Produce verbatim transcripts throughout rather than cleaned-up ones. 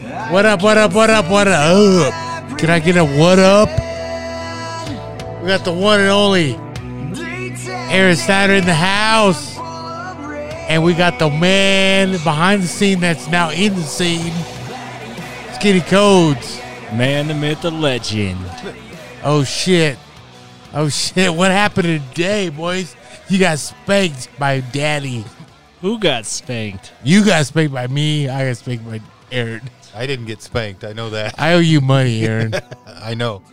What up, what up, what up, what up? Can I get a what up? We got the one and only Aaron Snyder in the house. And we got the man behind the scene that's now in the scene. Skinny Codes. Man, the myth, the legend. Oh, shit. Oh, shit. What happened today, boys? You got spanked by daddy. Who got spanked? You got spanked by me. I got spanked by Aaron. I didn't get spanked. I know that. I owe you money, Aaron. I know.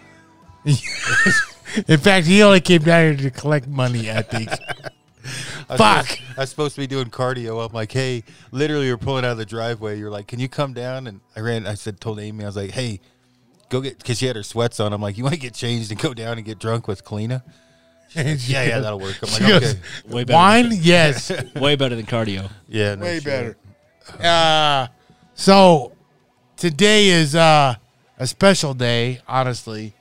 In fact, he only came down here to collect money, I think. I was Fuck. Supposed, I was supposed to be doing cardio. I'm like, hey, literally, you're pulling out of the driveway. You're like, can you come down? And I ran. I said, told Amy, I was like, hey, go get, because she had her sweats on. I'm like, you want to get changed and go down and get drunk with Kalina? Yeah, yeah, that'll work. I'm like, She okay. goes, Way better. Wine? Yes. Way better than cardio. Yeah, no Way shit. better. Uh, so today is uh, a special day, honestly.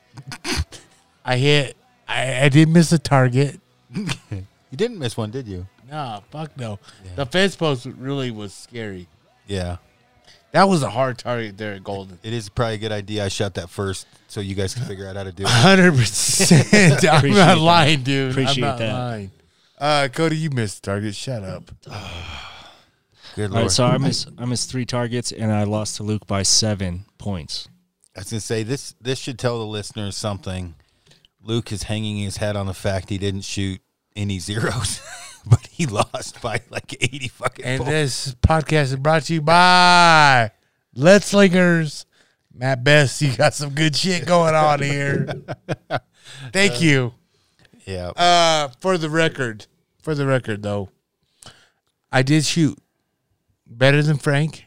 I hit, I, I did miss a target. You didn't miss one, did you? No, fuck no. Yeah. The fence post really was scary. Yeah. That was a hard target there at Golden. It is probably a good idea I shot that first so you guys can figure out how to do it. one hundred percent. I'm Appreciate not that. lying, dude. Appreciate I'm not that. lying. Uh, Cody, you missed the target. Shut up. Good All Lord. right, so I missed, I missed three targets, and I lost to Luke by seven points. I was going to say, this this should tell the listeners something. Luke is hanging his hat on the fact he didn't shoot any zeros, but he lost by like eighty fucking And points. this podcast is brought to you by Let's Slingers. Matt Best, you got some good shit going on here. Thank you. Yeah. Uh, for the record, for the record, though, I did shoot better than Frank.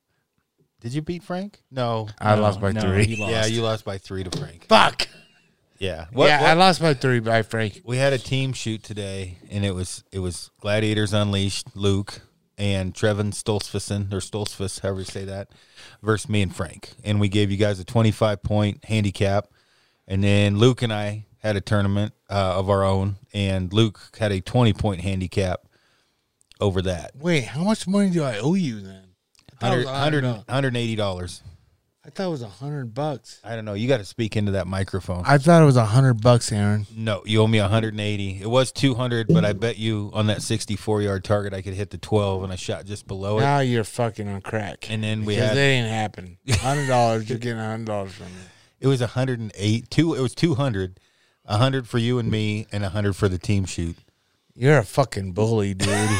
Did you beat Frank? No. I No, lost by no, three. he lost. Yeah, you lost by three to Frank. Fuck. Yeah. What, yeah, what- I lost by three by Frank. We had a team shoot today, and it was it was Gladiators Unleashed, Luke, and Trevin Stolzfusen, or Stolzfus, however you say that, versus me and Frank. And we gave you guys a twenty-five point handicap. And then Luke and I had a tournament uh, of our own, and Luke had a twenty point handicap over that. Wait, how much money do I owe you then? I thought it was one hundred, one one hundred eighty dollars. I thought it was a hundred bucks. I don't know. You got to speak into that microphone. I thought it was a hundred bucks, Aaron. No, you owe me one hundred eighty. It was two hundred, but I bet you on that sixty-four yard target I could hit the twelve, and I shot just below it. Now you're fucking on crack. And then we because had- that ain't happen. Hundred dollars, you're getting a hundred dollars from me. It was one hundred eight. Two. It was two hundred. one hundred for you and me, and one hundred for the team shoot. You're a fucking bully, dude.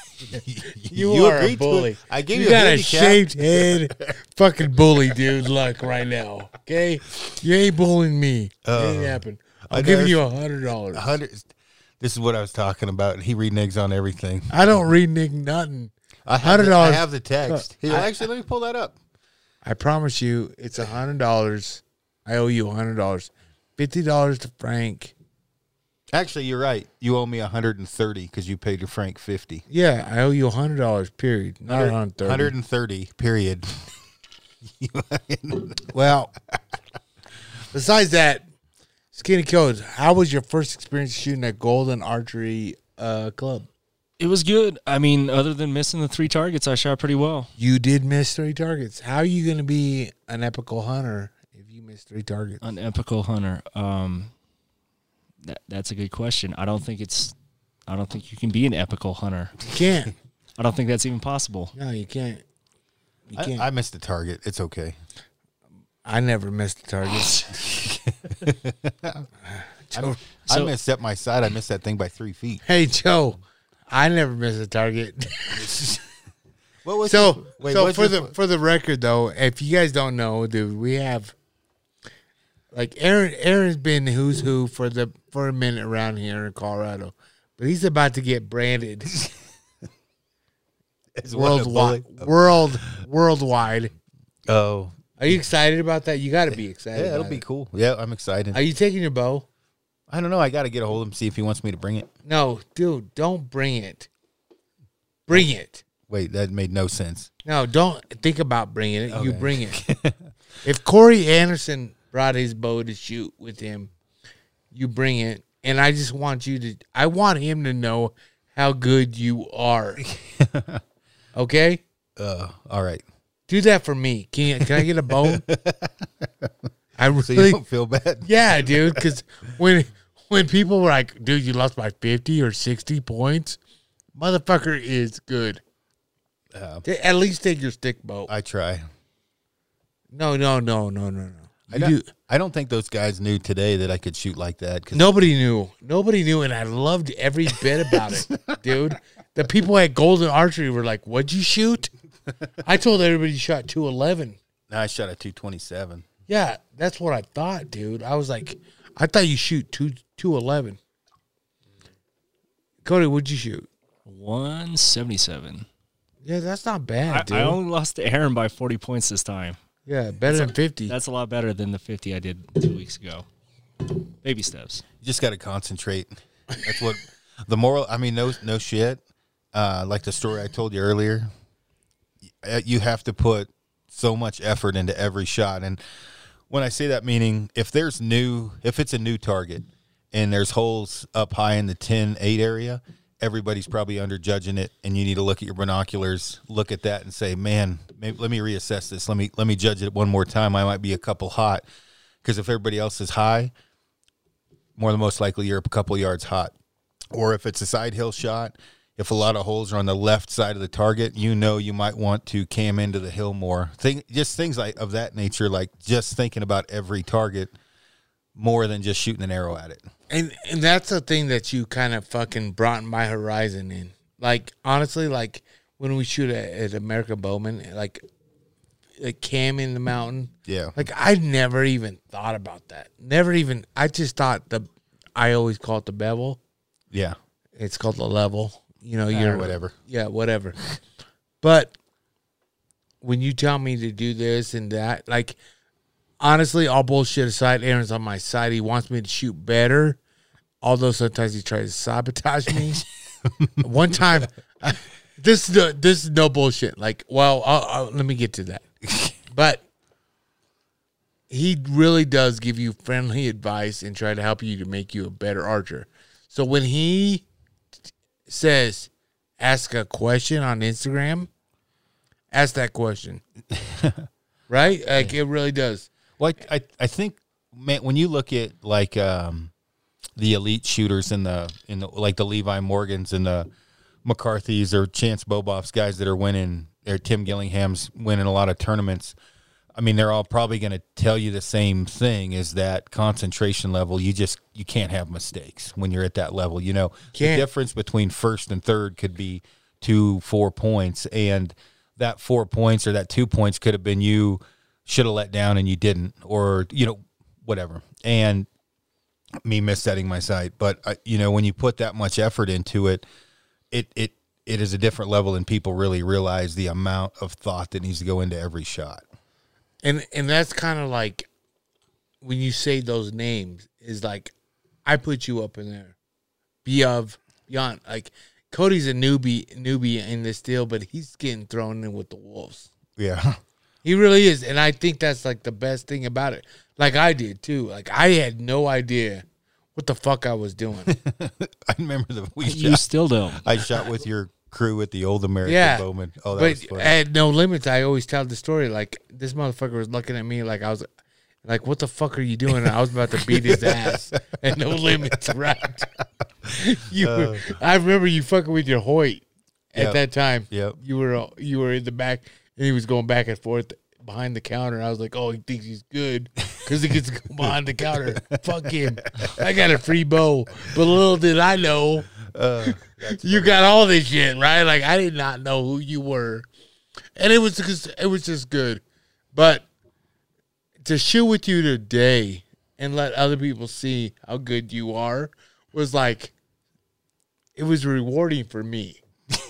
You, You are a agreed to it. bully. I gave you you a got a handicap. shaved head, fucking bully, dude. Look right now, okay? You ain't bullying me. It ain't Uh, happen. I I'm giving guess- you a hundred dollars. one hundred. This is what I was talking about. He reneges on everything. I don't read Nick nothing. I have, the, I $one hundred have the text. Here, I- actually, let me pull that up. I promise you, it's a hundred dollars. I owe you a hundred dollars. Fifty dollars to Frank. Actually, you're right. You owe me one hundred thirty because you paid your Frank fifty. Yeah, I owe you a hundred dollars. Period. Not a hundred thirty. one hundred thirty. Period. Well, besides that, Skinny Codes, how was your first experience shooting at Golden Archery uh, Club? It was good. I mean, other than missing the three targets, I shot pretty well. You did miss three targets. How are you going to be an epical hunter if you miss three targets? An epical hunter. Um, that that's a good question. I don't think it's. I don't think you can be an epical hunter. You can't. I don't think that's even possible. No, you can't. You I, can't. I missed the target. It's okay. I never missed a target. Joe, I So- missed at my side. I missed that thing by three feet. hey, Joe, I never missed a target. What was So, your- wait, so what's for your- the for the record though, if you guys don't know, dude, we have like Aaron. Aaron's been who's who for the for a minute around here in Colorado, but he's about to get branded is one a worldwide. bully? World worldwide. Oh, Are you excited about that? You got to be excited. yeah, it'll about be it. cool. Yeah, I'm excited. Are you taking your bow? I don't know. I got to get a hold of him, see if he wants me to bring it. No, dude, don't bring it. Bring it. Wait, that made no sense. No, don't think about bringing it. You Okay. bring it. If Corey Anderson brought his bow to shoot with him, you bring it. And I just want you to, I want him to know how good you are. Okay? Uh, all right. Do that for me. Can you, can I get a bone? I really So you don't feel bad? Yeah, dude. Because when when people were like, "Dude, you lost by fifty or sixty points," motherfucker is good. Uh, At least take your stick boat. I try. No, no, no, no, no, no. I You don't, do. I don't think those guys knew today that I could shoot like that. Cause Nobody knew. Nobody knew, and I loved every bit about it, dude. The people at Golden Archery were like, "What'd you shoot?" I told everybody you shot two eleven. No, I shot a two twenty-seven. Yeah, that's what I thought, dude. I was like, I thought you shoot two two eleven. Cody, what'd you shoot? one seventy-seven. Yeah, that's not bad, I, dude. I only lost to Aaron by forty points this time. Yeah, better than fifty. That's a lot better than the fifty I did two weeks ago. Baby steps. You just got to concentrate. That's what the moral. I mean, no, no shit. Uh, like the story I told you earlier, you have to put so much effort into every shot. And when I say that, meaning if there's new, if it's a new target and there's holes up high in the ten eight area, everybody's probably underjudging it, and you need to look at your binoculars, look at that, and say, "Man, maybe, let me reassess this. Let me let me judge it one more time. I might be a couple hot, because if everybody else is high, more than most likely you're a couple yards hot. Or if it's a side hill shot, if a lot of holes are on the left side of the target, you know you might want to cam into the hill more. Think just things like of that nature, like just thinking about every target more than just shooting an arrow at it." And and that's the thing that you kind of fucking brought my horizon in. Like, honestly, like, when we shoot at, at America Bowman, like, like Cam in the mountain. Yeah. Like, I never even thought about that. Never even, I just thought the, I always call it the bevel. Yeah. It's called the level. You know, Uh, you're. whatever. Yeah, whatever. But when you tell me to do this and that, like, honestly, all bullshit aside, Aaron's on my side. He wants me to shoot better, although sometimes he tries to sabotage me. One time, I, this is no, this is no bullshit. Like, well, I'll, I'll, let me get to that. But he really does give you friendly advice and try to help you to make you a better archer. So when he says, "Ask a question on Instagram," ask that question. Right? Like, it really does. Well, I, I, I think, man, when you look at like um, the elite shooters in the in the like the Levi Morgans and the McCarthy's or Chance Boboff's, guys that are winning, or Tim Gillingham's winning a lot of tournaments. I mean, they're all probably going to tell you the same thing: is that concentration level. You just you can't have mistakes when you're at that level. You know, Can't. the difference between first and third could be two, four points, and that four points or that two points could have been you should have let down and you didn't, or, you know, whatever. And me missetting my sight. But, uh, you know, when you put that much effort into it, it, it, it is a different level, and people really realize the amount of thought that needs to go into every shot. And and that's kind of like when you say those names, is like, I put you up in there. Be of, beyond. Like, Cody's a newbie newbie in this deal, but he's getting thrown in with the wolves. Yeah. He really is. And I think that's like the best thing about it. Like I did too. Like, I had no idea what the fuck I was doing. I remember the we You shot, still don't. I shot with your crew at the old American Yeah. Bowman. Oh, that was But fun. at No Limits, I always tell the story. Like, this motherfucker was looking at me like I was like, "What the fuck are you doing?" And I was about to beat his ass. At No Limits, right? You, Uh. were, I remember you fucking with your Hoyt at Yep. that time. Yep. You were you were in the back, and he was going back and forth behind the counter. I was like, "Oh, he thinks he's good because he gets to go behind the counter." Fuck him. I got a free bow, but little did I know. Uh, You got all this shit, right? Like, I did not know who you were, and it was just, it was just good. But to shoot with you today and let other people see how good you are was like, it was rewarding for me.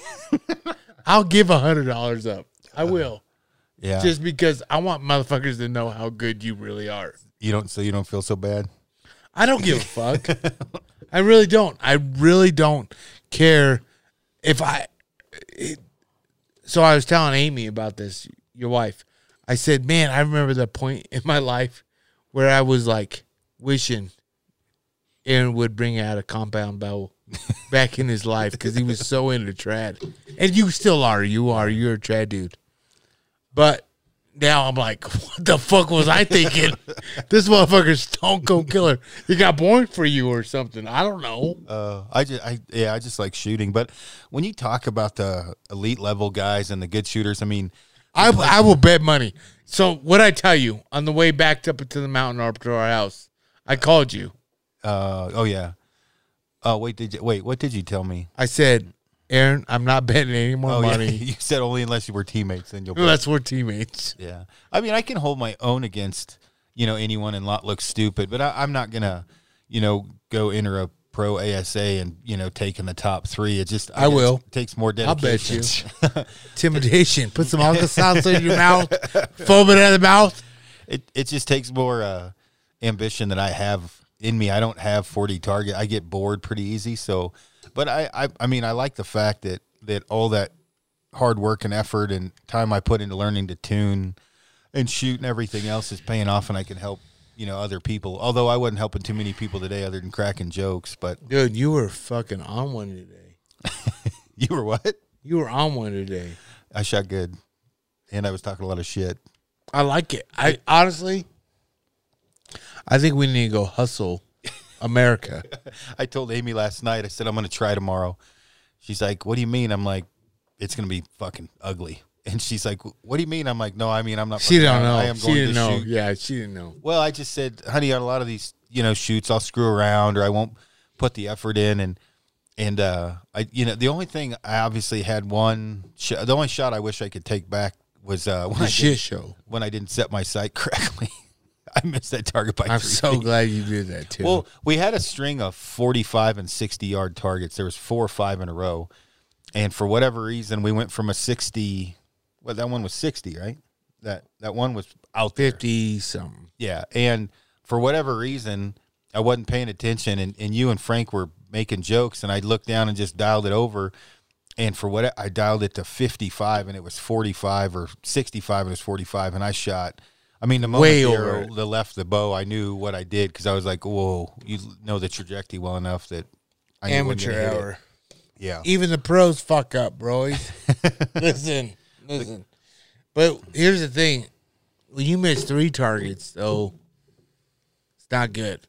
I'll give a hundred dollars up. I will, yeah. just because I want motherfuckers to know how good you really are. you don't, so you don't feel so bad? I don't give a fuck. I really don't. I really don't care if I. It, so I was telling Amy about this, your wife. I said, "Man, I remember the point in my life where I was like wishing Aaron would bring out a compound bow back in his life because he was so into trad, and you still are. You are. You're a trad dude, but now I'm like, what the fuck was I thinking? This motherfucker's Stone Cold Killer. He got born for you or something. I don't know. Uh, I just, I yeah, I just like shooting. But when you talk about the elite level guys and the good shooters, I mean, I I will bet money. So what I tell you on the way back up into the mountain or up to our house, I called you. Uh, oh yeah. Oh wait, did you wait? What did you tell me? I said, Aaron, I'm not betting any more Oh money. yeah, you said only unless you were teammates, then you'll. Bet. Unless we're teammates. Yeah, I mean, I can hold my own against you know anyone and not look stupid, but I, I'm not gonna you know go enter a pro A S A and you know take in the top three. It just I, I will. It takes more I'll bet dedication. you. Intimidation. Put some Alka Seltzer in your mouth. Foam it out of the mouth. It it just takes more uh, ambition that I have in me. I don't have forty target. I get bored pretty easy. So, but I, I, I mean, I like the fact that, that all that hard work and effort and time I put into learning to tune and shoot and everything else is paying off, and I can help, you know, other people. Although I wasn't helping too many people today other than cracking jokes, but Dude, you were fucking on one today. you were what? You were on one today. I shot good. And I was talking a lot of shit. I like it. I honestly, I think we need to go hustle America. I told Amy last night, I said, I'm going to try tomorrow. She's like, what do you mean? I'm like, it's going to be fucking ugly. And she's like, what do you mean? I'm like, no, I mean, I'm not. She don't around. know. I am she going didn't to know. shoot. Yeah, she didn't know. Well, I just said, honey, on a lot of these, you know, shoots, I'll screw around or I won't put the effort in. And, and, uh, I, you know, the only thing I obviously had one, sh- the only shot I wish I could take back was, uh, when The I shit did, show. when I didn't set my sight correctly. I missed that target by I'm three so feet. glad you did that too. Well, we had a string of forty-five and sixty yard targets. There was four or five in a row. And for whatever reason, we went from a sixty. Well, that one was sixty, right? That that one was out there. fifty something. Yeah. And for whatever reason, I wasn't paying attention. And, and you and Frank were making jokes. And I looked down and just dialed it over. And for what I dialed it to fifty-five, and it was forty-five, or sixty-five, and it was forty-five. And I shot. I mean, the moment Way the over arrow it. the left the bow, I knew what I did because I was like, whoa, you know the trajectory well enough that I knew when to Amateur hit it. hour. Yeah. Even the pros fuck up, bro. listen, listen. But here's the thing. When you miss three targets, though, it's not good.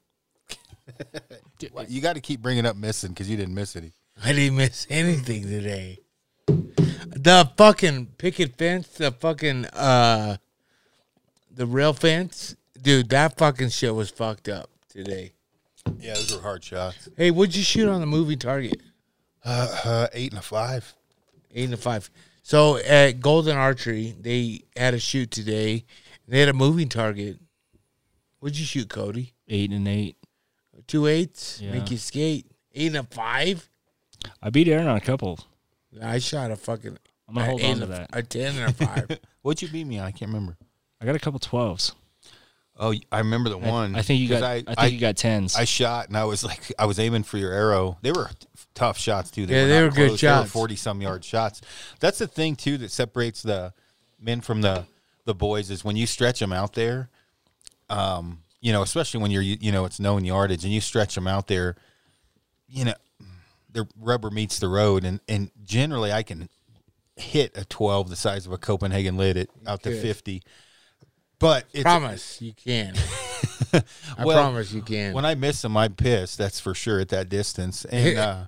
Well, you got to keep bringing up missing because you didn't miss any. I didn't miss anything today. The fucking picket fence, the fucking, uh, the rail fence, dude, that fucking shit was fucked up today. Yeah, those were hard shots. Hey, what'd you shoot on the movie target? Uh, uh, eight and a five. Eight and a five. So at Golden Archery, they had a shoot today. They had a moving target. What'd you shoot, Cody? Eight and eight. Two eights? Yeah. Make you skate. Eight and a five? I beat Aaron on a couple. I shot a fucking I'm gonna a hold eight on to and a- that. A ten and a five. What'd you beat me on? I can't remember. I got a couple twelves. Oh, I remember the I- one. I, think you 'cause got. I, I, think I, you got tens. I shot and I was like, I was aiming for your arrow. They were tough shots too. They Yeah, were they not were good close. They were shots. forty some yard shots. That's the thing too that separates the men from the the boys is when you stretch them out there. Um, you know, especially when you're you know it's known yardage and you stretch them out there. You know, the rubber meets the road, and and generally I can hit a twelve the size of a Copenhagen lid at out to could. fifty. But it's, Promise you can. I Well, promise you can. when I miss them, I'm pissed. That's for sure at that distance. And uh,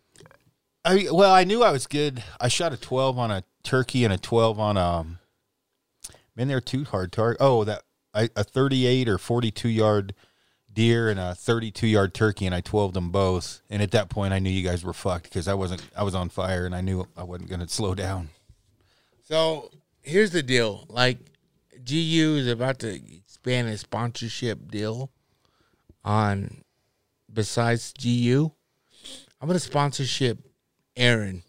I well, I knew I was good. I shot a twelve on a turkey and a twelve on um. Man, they're two hard target. Oh, that I, a thirty-eight or forty-two yard deer and a thirty-two yard turkey, and I twelved them both. And at that point, I knew you guys were fucked because I wasn't. I was on fire, and I knew I wasn't going to slow down. So here's the deal. Like G U is about to expand a sponsorship deal on besides G U. I'm gonna sponsorship Aaron.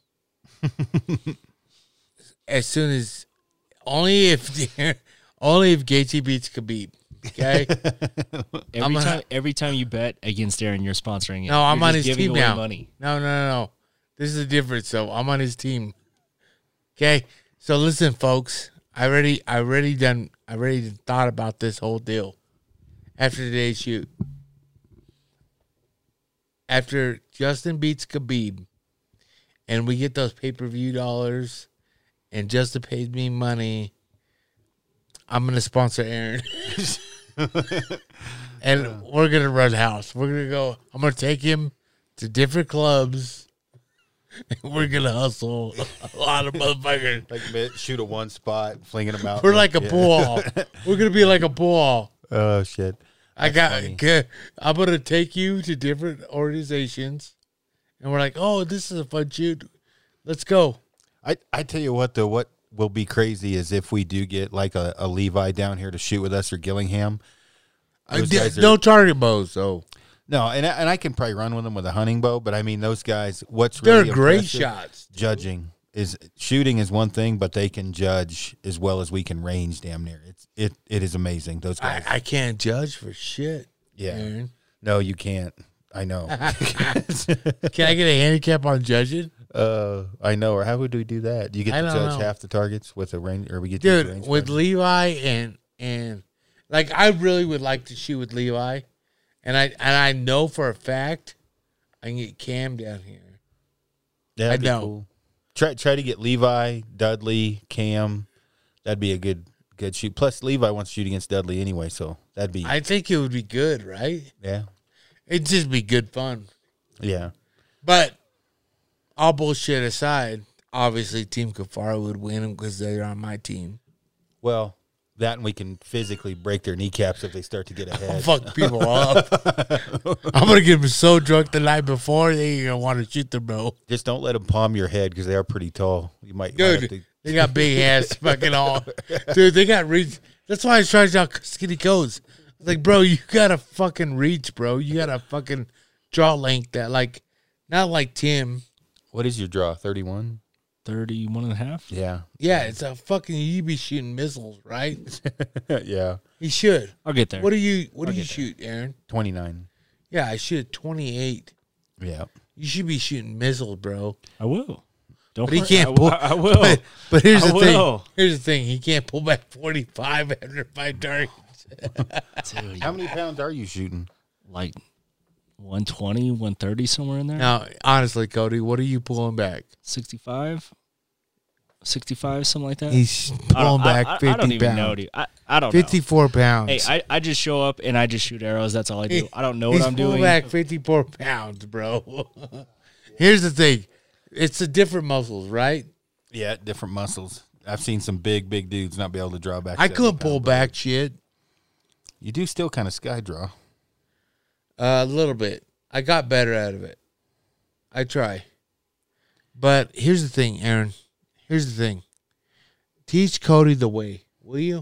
As soon as only if only if Gaethje beats Khabib. Okay. every I'm a- time, every time you bet against Aaron, you're sponsoring it. No, I'm You're on just his giving team away now. Money. No, no, no, no. This is the difference. So I'm on his team. Okay. So listen, folks. I already, I already done. I already thought about this whole deal. After today's shoot, after Justin beats Khabib, and we get those pay per view dollars, and Justin pays me money, I'm gonna sponsor Aaron, and we're gonna run house. We're gonna go. I'm gonna take him to different clubs. And we're gonna hustle a lot of motherfuckers. Like shoot at one spot, flinging them out. We're like a ball. We're gonna be like a ball. Oh shit! I got. Good. I'm gonna take you to different organizations, and we're like, oh, this is a fun shoot. Let's go. I I tell you what though, what will be crazy is if we do get like a, a Levi down here to shoot with us or Gillingham. I did, no target bows though. No, and I, and I can probably run with them with a hunting bow, but I mean those guys. What's they're really great shots. Judging is shooting is one thing, but they can judge as well as we can range. Damn near, it's it it is amazing. Those guys. I, I can't judge for shit. Yeah. Aaron. No, you can't. I know. Can I get a handicap on judging? Uh, I know. Or how would we do that? Do you get I to don't judge know. half the targets with a range, or we get to use Dude, range with target? Levi and and like I really would like to shoot with Levi, and I and I know for a fact I can get Cam down here. That'd I be know. Cool. Try try to get Levi, Dudley, Cam. That'd be a good good shoot. Plus, Levi wants to shoot against Dudley anyway, so that'd be I think it would be good, right? yeah, It'd just be good fun. yeah. But all bullshit aside, obviously Team Kafara would win because they're on my team. Well, that and we can physically break their kneecaps if they start to get ahead. Fuck people up. I'm gonna get them so drunk the night before they ain't gonna want to shoot the bro. Just don't let them palm your head because they are pretty tall. You might, might have Dude, to, they got big ass fucking all. Dude, they got reach. That's why I tried out skinny codes. Like, bro, you gotta fucking reach, bro. You gotta fucking draw length that, like, not like Tim. What is your draw? thirty-one? thirty-one and a half? Yeah. Yeah, it's a fucking, you be shooting missiles, right? Yeah. He should. I'll get there. What do you, what I'll do you get there. shoot, Aaron? twenty-nine. Yeah, I shoot at twenty-eight. Yeah. You should be shooting missiles, bro. I will. Don't But he worry. can't I, pull. I, I will. But, but here's I the thing. will. Here's the thing. He can't pull back forty-five after five targets. Dude, How many pounds are you shooting? like one twenty, one thirty, somewhere in there? Now, honestly, Cody, what are you pulling back? sixty-five? sixty-five, something like that? He's I don't- pulling back I, I, fifty I don't even know, pounds. dude. I, I don't know. fifty-four pounds. Hey, I, I just show up and I just shoot arrows. That's all I do. I don't know He's what I'm pulling doing. back fifty-four pounds, bro. Here's the thing. It's the different muscles, right? Yeah, different muscles. I've seen some big, big dudes not be able to draw back. I seventy couldn't pull pounds. back shit. You do still kind of sky draw. Uh, a little bit. I got better out of it. I try. But here's the thing, Aaron. Here's the thing. Teach Cody the way, will you?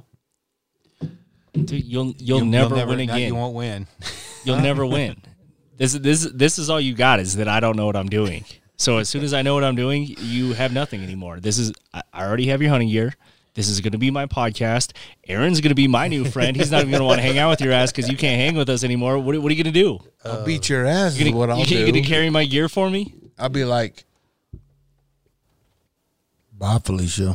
Dude, you'll you'll You- never, you'll win not- again. You won't win. You'll never win. This is this this is all you got is that I don't know what I'm doing. So as soon as I know what I'm doing, you have nothing anymore. This is I I already have your hunting gear. This is going to be my podcast. Aaron's going to be my new friend. He's not even going to want to hang out with your ass because you can't hang with us anymore. What, what are you going to do? I'll beat your ass You is gonna, what I'll you, do. you going to carry my gear for me? I'll be like, bye, Felicia.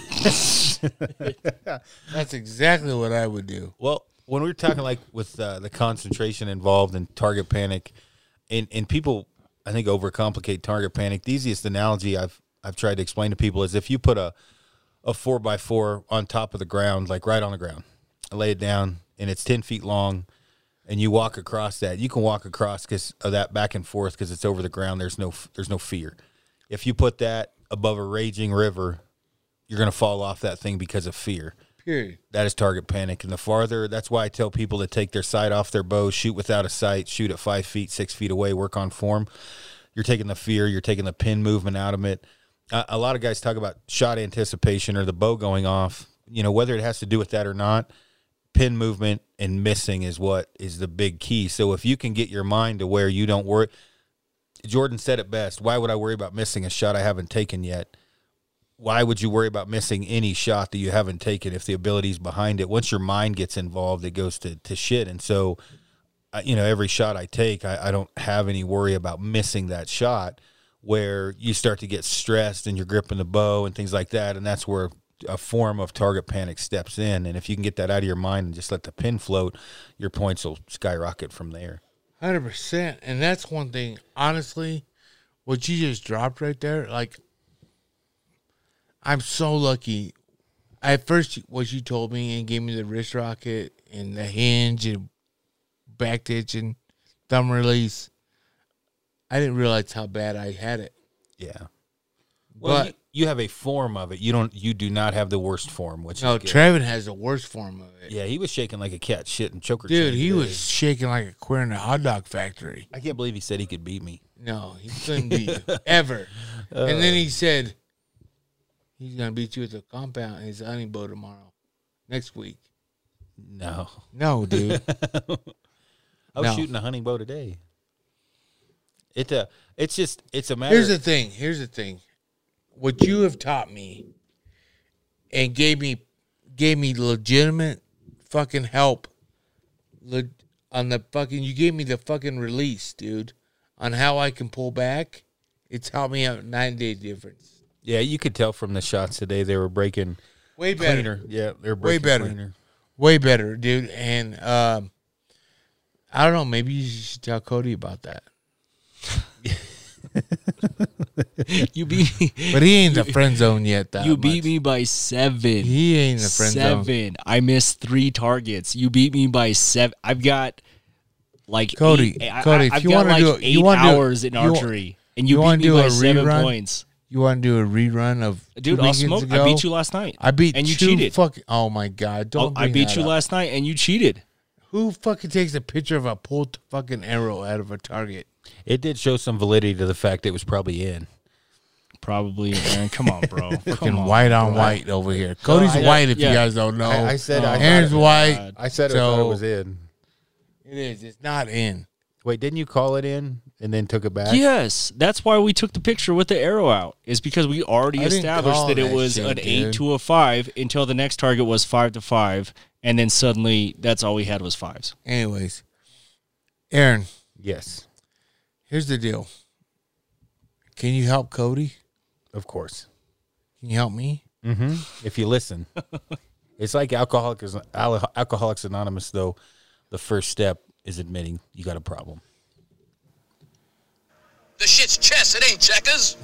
That's exactly what I would do. Well, when we were talking like with uh, the concentration involved in target panic, and, and people, I think, overcomplicate target panic. The easiest analogy I've I've tried to explain to people is if you put a a four by four on top of the ground, like right on the ground, I lay it down, and it's ten feet long, and you walk across that. You can walk across because of that back and forth because it's over the ground. There's no there's no fear. If you put that above a raging river, you're going to fall off that thing because of fear. Period. That is target panic. And the farther, that's why I tell people to take their sight off their bow, shoot without a sight, shoot at five feet, six feet away, work on form. You're taking the fear, you're taking the pin movement out of it. Uh, a lot of guys talk about shot anticipation or the bow going off. You know, whether it has to do with that or not, pin movement and missing is what is the big key. So if you can get your mind to where you don't worry, Jordan said it best. Why would I worry about missing a shot I haven't taken yet? Why would you worry about missing any shot that you haven't taken if the ability's behind it? Once your mind gets involved, it goes to, to shit. And so, uh, you know, every shot I take, I, I don't have any worry about missing that shot where you start to get stressed and you're gripping the bow and things like that. And that's where a form of target panic steps in. And if you can get that out of your mind and just let the pin float, your points will skyrocket from there. one hundred percent. And that's one thing, honestly, what you just dropped right there, like, I'm so lucky. at first, what you told me and gave me the wrist rocket and the hinge and back hitch and thumb release, I didn't realize how bad I had it. Yeah. Well, But you, you have a form of it. You don't. You do not have the worst form. Which no, is good. Trevin has the worst form of it. Yeah, he was shaking like a cat shit and choker. Dude, chain he today. was shaking like a queer in a hot dog factory. I can't believe he said he could beat me. No, he couldn't beat you ever. And then he said he's gonna beat you at the compound in his hunting boat tomorrow, next week. No, No, dude. I was No. shooting a hunting bow today. It uh, it's just it's a matter. Here's the thing. Here's the thing. What you have taught me and gave me gave me legitimate fucking help le- on the fucking you gave me the fucking release, dude, on how I can pull back. It's helped me out nine day difference. Yeah, you could tell from the shots today they were breaking Way better. cleaner. Yeah, they're Way breaking better. cleaner. Way better, dude. And um I don't know, maybe you should tell Cody about that. You beat me. But he ain't in the friend zone yet. That You beat much. me by seven. He ain't in the friend zone. seven. I missed three targets. You beat me by seven. I've got like Cody, Eight, I- Cody, I, if have you got wanna like do it- you eight wanna do it- hours in you wa- archery, and you, you beat wanna me do by a seven rerun? points. You want to do a rerun of Dude, two I'll weekends smoke. ago? I beat you last night. I beat and you two cheated. Fucking, oh my god! Don't. Oh, I bring beat that you up. last night, and you cheated. Who fucking takes a picture of a pulled fucking arrow out of a target? It did show some validity to the fact it was probably in. Probably, man. Come on, bro. Fucking Come on. white on white over here. Cody's I- white. If yeah. you guys don't know, I, I said I Aaron's thought it- white. I said I So- thought it was in. It is. It's not in. Wait, didn't you call it in and then took it back? Yes, that's why we took the picture with the arrow out. Is because we already I didn't established call that it that was shit, an dude. eight to a five until the next target was five to five, and then suddenly that's all we had was fives. Anyways, Aaron, Yes, here's the deal. Can you help Cody? of course. Can you help me? Mm-hmm. If you listen, it's like Alcoholics Al- Alcoholics Anonymous. Though, the first step is admitting you got a problem. The shit's chess, it ain't checkers.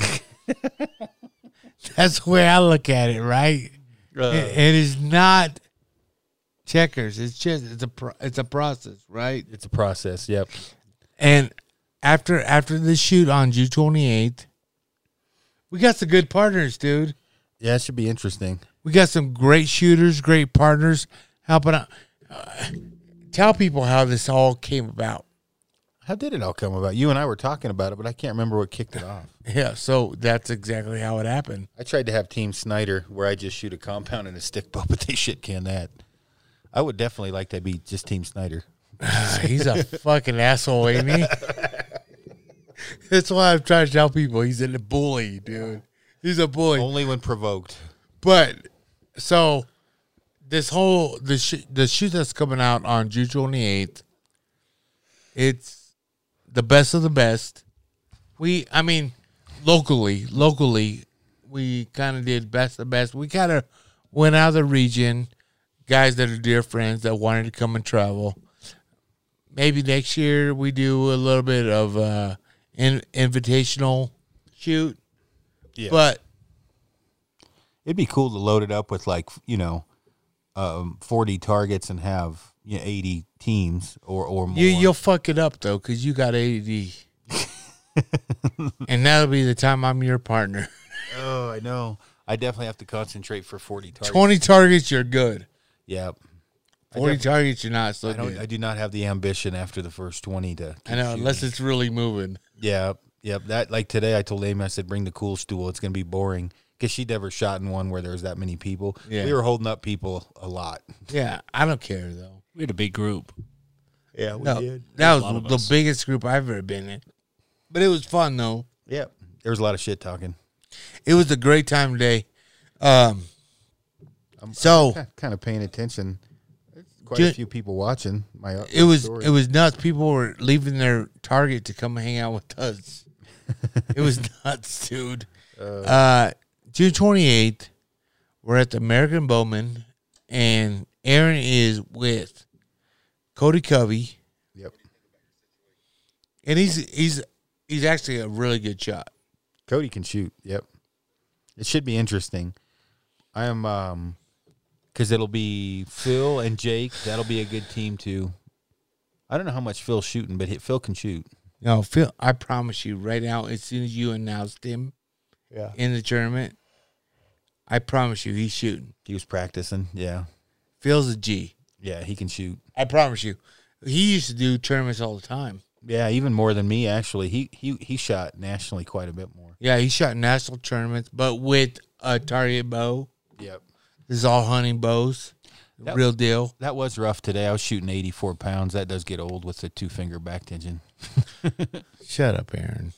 That's the way I look at it, right? Uh, it, it is not checkers. It's just it's a pro, it's a process, right? It's a process. Yep. And after after the shoot on June twenty-eighth, we got some good partners, dude. Yeah, it should be interesting. We got some great shooters, great partners helping out. Uh, tell people how this all came about. How did it all come about? You and I were talking about it, but I can't remember what kicked it off. Yeah, so that's exactly how it happened. I tried to have Team Snyder, where I just shoot a compound and a stick bow, but they shit can that. I would definitely like to be just Team Snyder. He's a fucking asshole, ain't he? That's why I'm trying to tell people he's a bully, dude. He's a bully. Only when provoked. But so this whole the sh- the shoot that's coming out on June twenty-eighth, it's the best of the best. We, I mean, locally, locally, we kind of did best of the best. We kind of went out of the region, guys that are dear friends that wanted to come and travel. Maybe next year we do a little bit of uh, in, invitational shoot, Yeah. but It'd be cool to load it up with, like, you know, um, forty targets and have, you know, eighty teams or, or more. You, you'll fuck it up, though, because you got A D. And that'll be the time I'm your partner. Oh, I know. I definitely have to concentrate for forty targets. twenty targets, you're good. Yeah. forty I def- targets, you're not so I don't. good. I do not have the ambition after the first twenty to. I know, keep unless shooting. it's really moving. Yeah, yep. That, like today, I told Amy, I said, bring the cool stool. It's going to be boring because she'd never shot in one where there was that many people. Yeah. We were holding up people a lot. Yeah, I don't care, though. We had a big group. Yeah, we No, did. that a lot was of the us. biggest group I've ever been in. But it was fun, though. Yeah, there was a lot of shit talking. It was a great time today. Um, I'm, so I'm kind of paying attention. Quite Ju- a few people watching my. uh, it was story. it was nuts. People were leaving their Target to come hang out with us. It was nuts, dude. Uh, June twenty-eighth, we're at the American Bowman, and Aaron is with Cody Covey, Yep. and he's he's he's actually a really good shot. Cody can shoot. Yep. It should be interesting. I am. Um, because it'll be Phil and Jake. That'll be a good team too. I don't know how much Phil's shooting, but he, Phil can shoot. No, Phil, I promise you right now, as soon as you announced him Yeah. in the tournament, I promise you he's shooting. He was practicing. Yeah. Phil's a G. Yeah, he can shoot. I promise you. He used to do tournaments all the time. Yeah, even more than me, actually. He he he shot nationally quite a bit more. Yeah, he shot national tournaments, but with a target bow. Yep. This is all hunting bows. That- Real deal. That was rough today. I was shooting eighty-four pounds. That does get old with the two-finger back tension. Shut up, Aaron.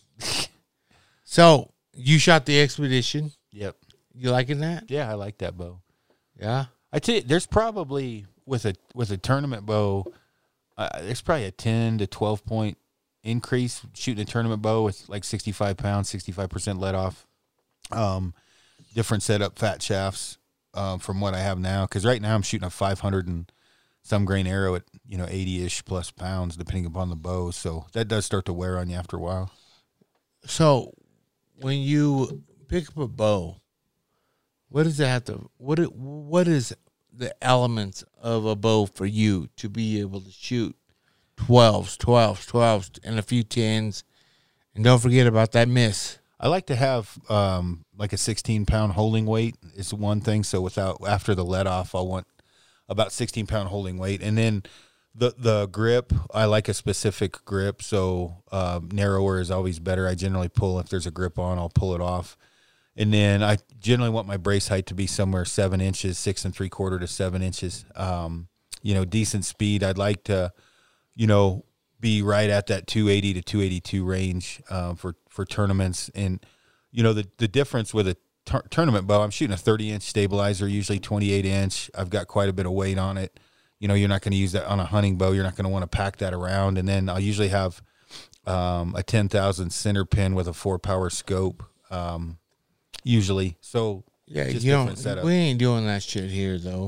So, you shot the Expedition. Yep. You liking that? Yeah, I like that bow. Yeah. I tell you, there's probably, with a with a tournament bow, uh, there's probably a ten to twelve point increase shooting a tournament bow with like sixty-five pounds, sixty-five percent let off. Um, different setup, fat shafts um, from what I have now. Because right now I'm shooting a five hundred and some grain arrow at, you know, eighty-ish plus pounds, depending upon the bow. So that does start to wear on you after a while. So, when you pick up a bow, what does it have to, what it, what is the elements of a bow for you to be able to shoot twelves, twelves, twelves, and a few tens? And don't forget about that miss. I like to have um, like a sixteen pound holding weight is one thing. So without after the let off, I'll want about sixteen pound holding weight, and then the the grip. I like a specific grip, so uh, narrower is always better. I generally pull if there's a grip on, I'll pull it off, and then I generally want my brace height to be somewhere seven inches, six and three quarter to seven inches. Um, you know, decent speed. I'd like to, you know, be right at that two eighty to two eighty-two range uh, for for tournaments. And you know the the difference with a tur- tournament bow, I'm shooting a thirty inch stabilizer, usually twenty-eight inch. I've got quite a bit of weight on it. You know, you're not going to use that on a hunting bow. You're not going to want to pack that around. And then I'll usually have um, a ten thousand center pin with a four power scope, um, usually. So Yeah, just you different don't, setup. we ain't doing that shit here, though.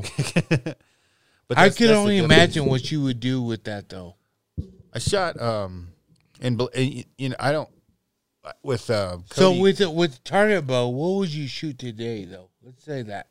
But I that's- could that's the only difference. imagine what you would do with that, though. I shot, um, and bel- and, you know, I don't with uh. So Cody- with the, with the target bow, what would you shoot today, though? Let's say that.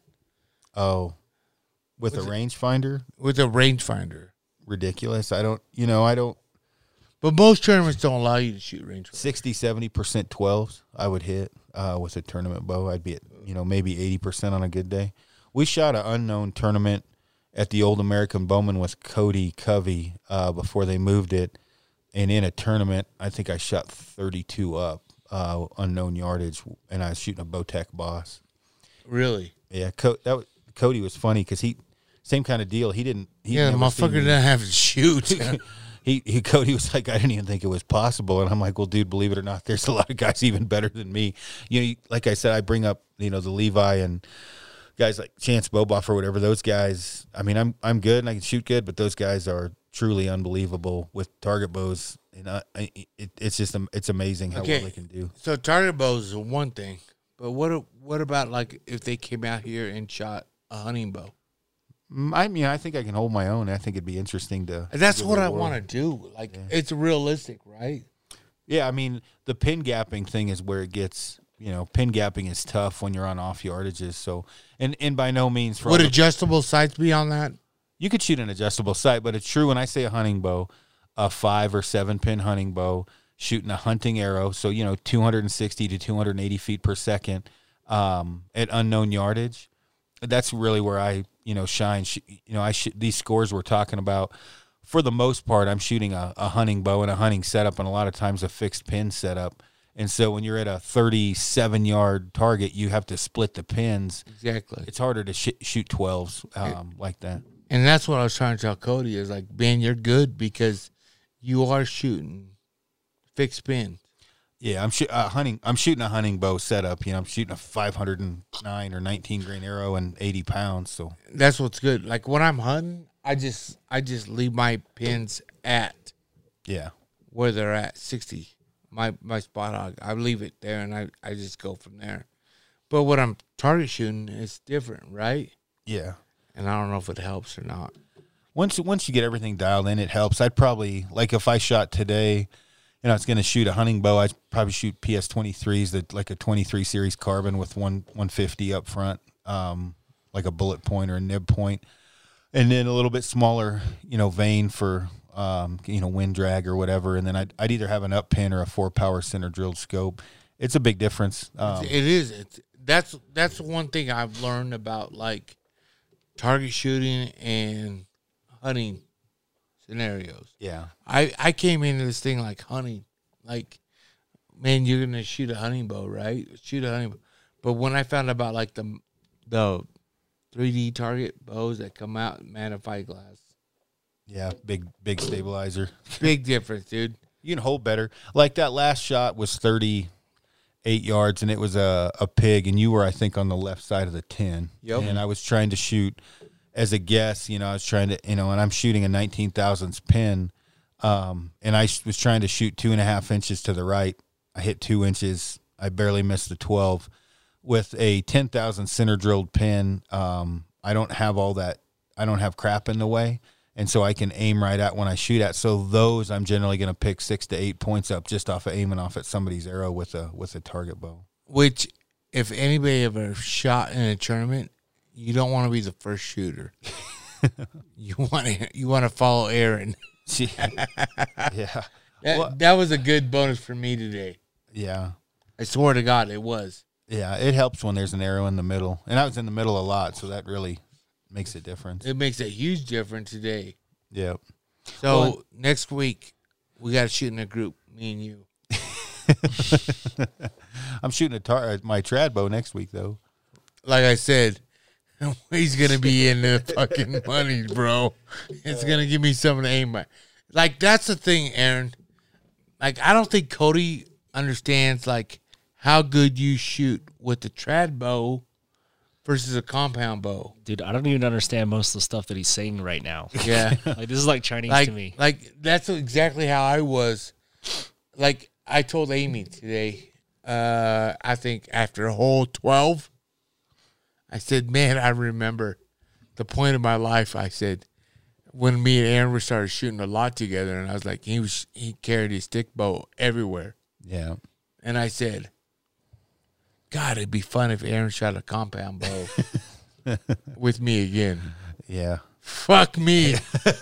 oh, with a What's it- rangefinder, With a rangefinder. ridiculous. I don't, you know, I don't. But most tournaments don't allow you to shoot rangefinder. sixty, seventy percent twelves I would hit uh, with a tournament bow. I'd be at, you know, maybe eighty percent on a good day. We shot an unknown tournament at the Old American Bowman with Cody Covey uh, before they moved it. And in a tournament, I think I shot thirty-two up, uh, unknown yardage, and I was shooting a Bowtech Boss. Really? Yeah, Co- that was, Cody was funny because he, same kind of deal. He didn't. He Yeah, the never seen motherfucker me- didn't have to shoot. He, he Cody was like, I didn't even think it was possible, and I'm like, well, dude, believe it or not, there's a lot of guys even better than me. You know, like I said, I bring up, you know, the Levi and guys like Chance Boboff or whatever. Those guys, I mean, I'm I'm good and I can shoot good, but those guys are truly unbelievable with target bows, and I, I, it, it's just it's amazing how Okay. well they can do. So target bows is one thing, but what what about like if they came out here and shot a hunting bow? Mm, I mean, I think I can hold my own. I think it'd be interesting to. That's give what it a I whirl. want to do. Like it's realistic, right? Yeah, I mean, the pin gapping thing is where it gets, you know, pin gapping is tough when you're on off yardages. So, and, and by no means for all Would the- adjustable sights be on that? you could shoot an adjustable sight, but it's true when I say a hunting bow, a five or seven pin hunting bow, shooting a hunting arrow. So, you know, two hundred sixty to two hundred eighty feet per second um, at unknown yardage. That's really where I, you know, shine. Sh- You know, I sh- these scores we're talking about, for the most part, I'm shooting a, a hunting bow and a hunting setup, and a lot of times a fixed pin setup. And so when you're at a thirty-seven yard target, you have to split the pins. Exactly. It's harder to sh- shoot twelves um, like that. And that's what I was trying to tell Cody is like, Ben, you're good because you are shooting fixed pin. Yeah, I'm sh- uh, hunting. I'm shooting a hunting bow setup. You know, I'm shooting a five hundred nine or nineteen grain arrow and eighty pounds. So That's what's good. Like when I'm hunting, I just I just leave my pins at yeah, where they're at, sixty. My my spot hog. I leave it there and I, I just go from there. But when I'm target shooting, it's different, right? yeah. And I don't know if it helps or not. Once once you get everything dialed in, it helps. I'd probably, like if I shot today, you know, it's going to shoot a hunting bow, I'd probably shoot P S twenty-threes, that like a twenty-three series carbon with one one fifty up front. Um, like a bullet point or a nib point, and then a little bit smaller, you know, vein for um, you know, wind drag or whatever. And then I'd, I'd either have an up pin or a four power center drilled scope. It's a big difference. Um, it is. It's, that's that's one thing I've learned about like target shooting and hunting scenarios. yeah, I, I came into this thing like hunting, like, man, you're gonna shoot a hunting bow, right? Shoot a hunting bow. But when I found about like the the three D target bows that come out magnified glass, yeah, big big stabilizer. big difference, dude. You can hold better. Like that last shot was thirty-eight yards, and it was a, a pig, and you were, I think, on the left side of the ten. Yep. And I was trying to shoot as a guess, you know, I was trying to, you know, and I'm shooting a nineteen thousandths pin, um, and I was trying to shoot two and a half inches to the right. I hit two inches. I barely missed the twelve. With a ten thousand center drilled pin, um, I don't have all that. I don't have crap in the way. And so I can aim right at when I shoot at. So those I'm generally going to pick six to eight points up just off of aiming off at somebody's arrow with a with a target bow. Which, if anybody ever shot in a tournament, you don't want to be the first shooter. you want to you want to follow Aaron. yeah, That, Well- that was a good bonus for me today. yeah, I swear to God, it was. yeah. It helps when there's an arrow in the middle, and I was in the middle a lot, so that really makes a difference. It makes a huge difference today. Yep. So Well- next week we got to shoot in a group, me and you. I'm shooting a tar- my trad bow next week though. Like I said, he's gonna be in the fucking money, bro. It's gonna give me something to aim at. Like that's the thing, Aaron. Like I don't think Cody understands like how good you shoot with the trad bow versus a compound bow. Dude, I don't even understand most of the stuff that he's saying right now. Yeah. Like, this is like Chinese like, to me. like that's exactly how I was. Like I told Amy today, uh, I think after hole twelve, I said, man, I remember the point of my life. I said, when me and Aaron started shooting a lot together, and I was like, he was he carried his stick bow everywhere. Yeah. And I said, God, it'd be fun if Aaron shot a compound bow with me again. Yeah. Fuck me.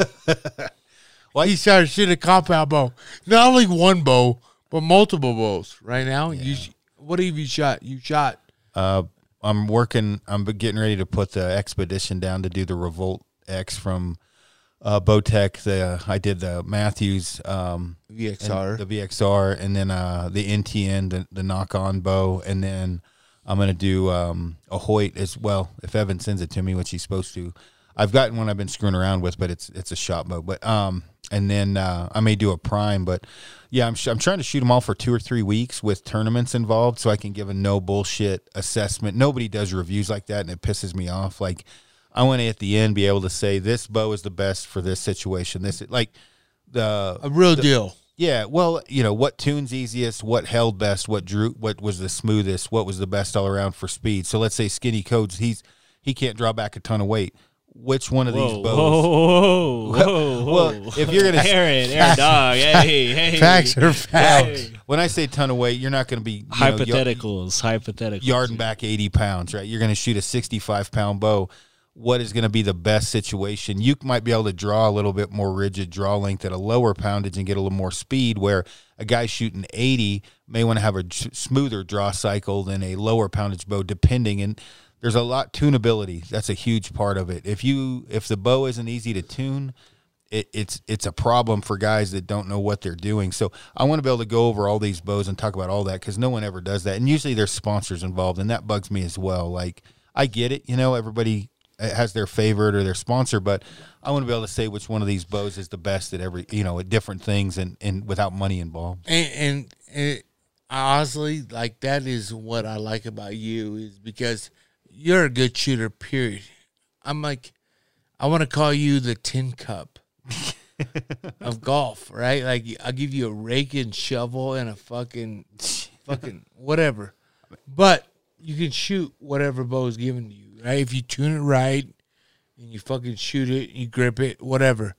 Well, he started shooting a compound bow. Not only one bow, but multiple bows. Right now, you sh- what have you shot? You shot. Uh, I'm working. I'm getting ready to put the expedition down to do the Revolt X from uh, Bowtech. The I did the Matthews um, V X R. and the V X R, and then uh, the N T N, the, the knock-on bow, and then I'm gonna do um, a Hoyt as well. If Evan sends it to me, which he's supposed to. I've gotten one I've been screwing around with, but it's it's a shot bow. But um, and then uh, I may do a prime. But yeah, I'm sh- I'm trying to shoot them all for two or three weeks with tournaments involved, so I can give a no bullshit assessment. Nobody does reviews like that, and it pisses me off. Like I want to at the end be able to say this bow is the best for this situation. This like the A real deal. yeah, well, you know, what tune's easiest, what held best, what drew, what was the smoothest, what was the best all around for speed. So let's say Skinny Codes, he's he can't draw back a ton of weight. Which one of Whoa, these bows? whoa, whoa, whoa, whoa. Well, if you're gonna Aaron, Aaron, dog, hey, hey. Facts are facts. Hey. when I say ton of weight, you're not going to be you know, yard- Hypotheticals, hypotheticals. yarding back eighty pounds, right? You're going to shoot a sixty-five pound bow. What is going to be the best situation? You might be able to draw a little bit more rigid draw length at a lower poundage and get a little more speed, where a guy shooting eighty may want to have a j- smoother draw cycle than a lower poundage bow, depending. And there's a lot tunability. That's a huge part of it. If you if the bow isn't easy to tune, it, it's it's a problem for guys that don't know what they're doing. So I want to be able to go over all these bows and talk about all that, because no one ever does that. And usually there's sponsors involved, and that bugs me as well. Like, I get it, you know, everybody has their favorite or their sponsor, but I want to be able to say which one of these bows is the best at every, you know, at different things, and, and without money involved. And, and, and honestly, like that is what I like about you, is because you're a good shooter, period. I'm like, I want to call you the tin cup of golf, right? Like, I'll give you a rake and shovel and a fucking, fucking whatever. But you can shoot whatever bow is given to you, right? If you tune it right and you fucking shoot it, you grip it, whatever.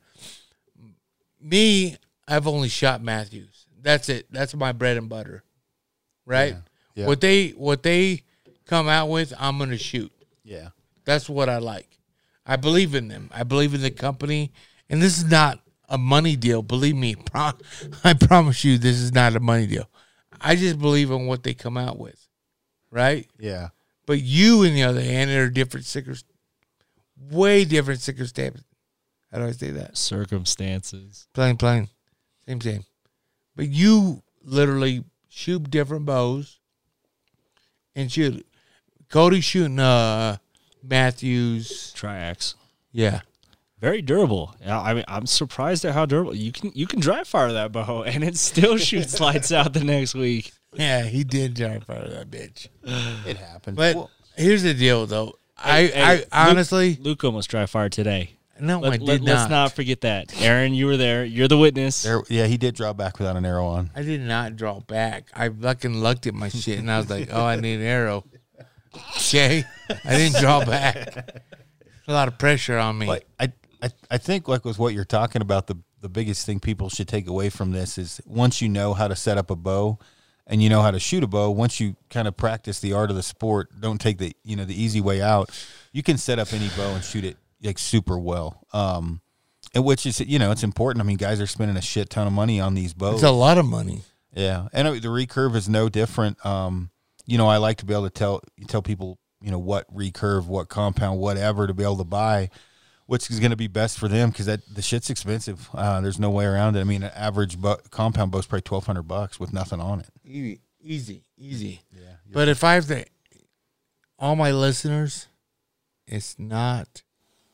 Me, I've only shot Matthews. That's it. That's my bread and butter, right? Yeah. Yeah. What they what they come out with, I'm gonna shoot. Yeah. That's what I like. I believe in them. I believe in the company. And this is not a money deal. Believe me. Pro- I promise you this is not a money deal. I just believe in what they come out with. Right? Yeah. But you, on the other hand, are different stickers. Way different sticker stamps. How do I say that? Circumstances. Plain, plain. Same, same. But you literally shoot different bows and shoot. Cody's shooting uh, Matthews. Triax. Yeah. Very durable. Yeah, I mean, I'm surprised at how durable you can. You can dry fire that bow, and it still shoots lights out the next week. Yeah, he did dry fire that bitch. It happened. But Well, here's the deal, though. I, Hey, I Luke- honestly, Luke almost dry fired today. no, Let, I did let, not. Let's not forget that. Aaron, you were there. You're the witness. there, yeah, he did draw back without an arrow on. I did not draw back. I fucking looked at my shit and I was like, oh, I need an arrow. Okay? I didn't draw back. A lot of pressure on me. Like I, I, I think like with what you're talking about, the the biggest thing people should take away from this is once you know how to set up a bow, and you know how to shoot a bow. Once you kind of practice the art of the sport, don't take the you know the easy way out. You can set up any bow and shoot it like super well. Um, and which is you know it's important. I mean, guys are spending a shit ton of money on these bows. It's a lot of money. Yeah, and uh, the recurve is no different. Um, you know, I like to be able to tell tell people, you know, what recurve, what compound, whatever, to be able to buy, which is going to be best for them because that the shit's expensive. Uh, there's no way around it. I mean, an average bu- compound bow's probably twelve hundred bucks with nothing on it. Easy, easy, easy. Yeah, But if I have to, all my listeners, it's not.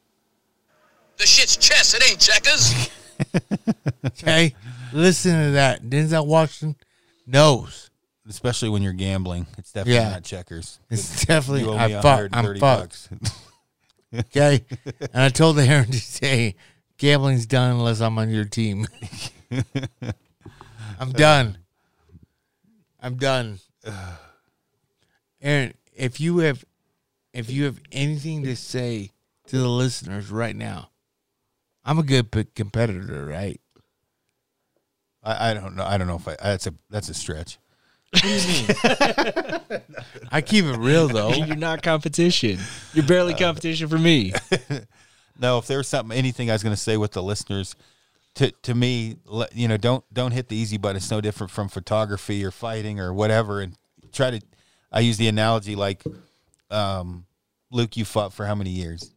The shit's chess, it ain't checkers. Okay? Listen to that. Denzel Washington knows. especially when you're gambling, it's definitely Yeah. not checkers. It's definitely, You owe I me fuck, I'm one hundred thirty fucked. bucks. Okay? And I told Aaron to say, gambling's done unless I'm on your team. I'm done. I'm done. Aaron, if you have if you have anything to say to the listeners right now, I'm a good p- competitor, right? I, I don't know. I don't know if I. That's a that's a stretch. What do you mean? I keep it real though. You're not competition. You're barely competition for me. No, if there was something, anything I was going to say with the listeners, to to me, let, you know, don't don't hit the easy button. It's no different from photography or fighting or whatever. And try to. I use the analogy like, um, Luke, you fought for how many years?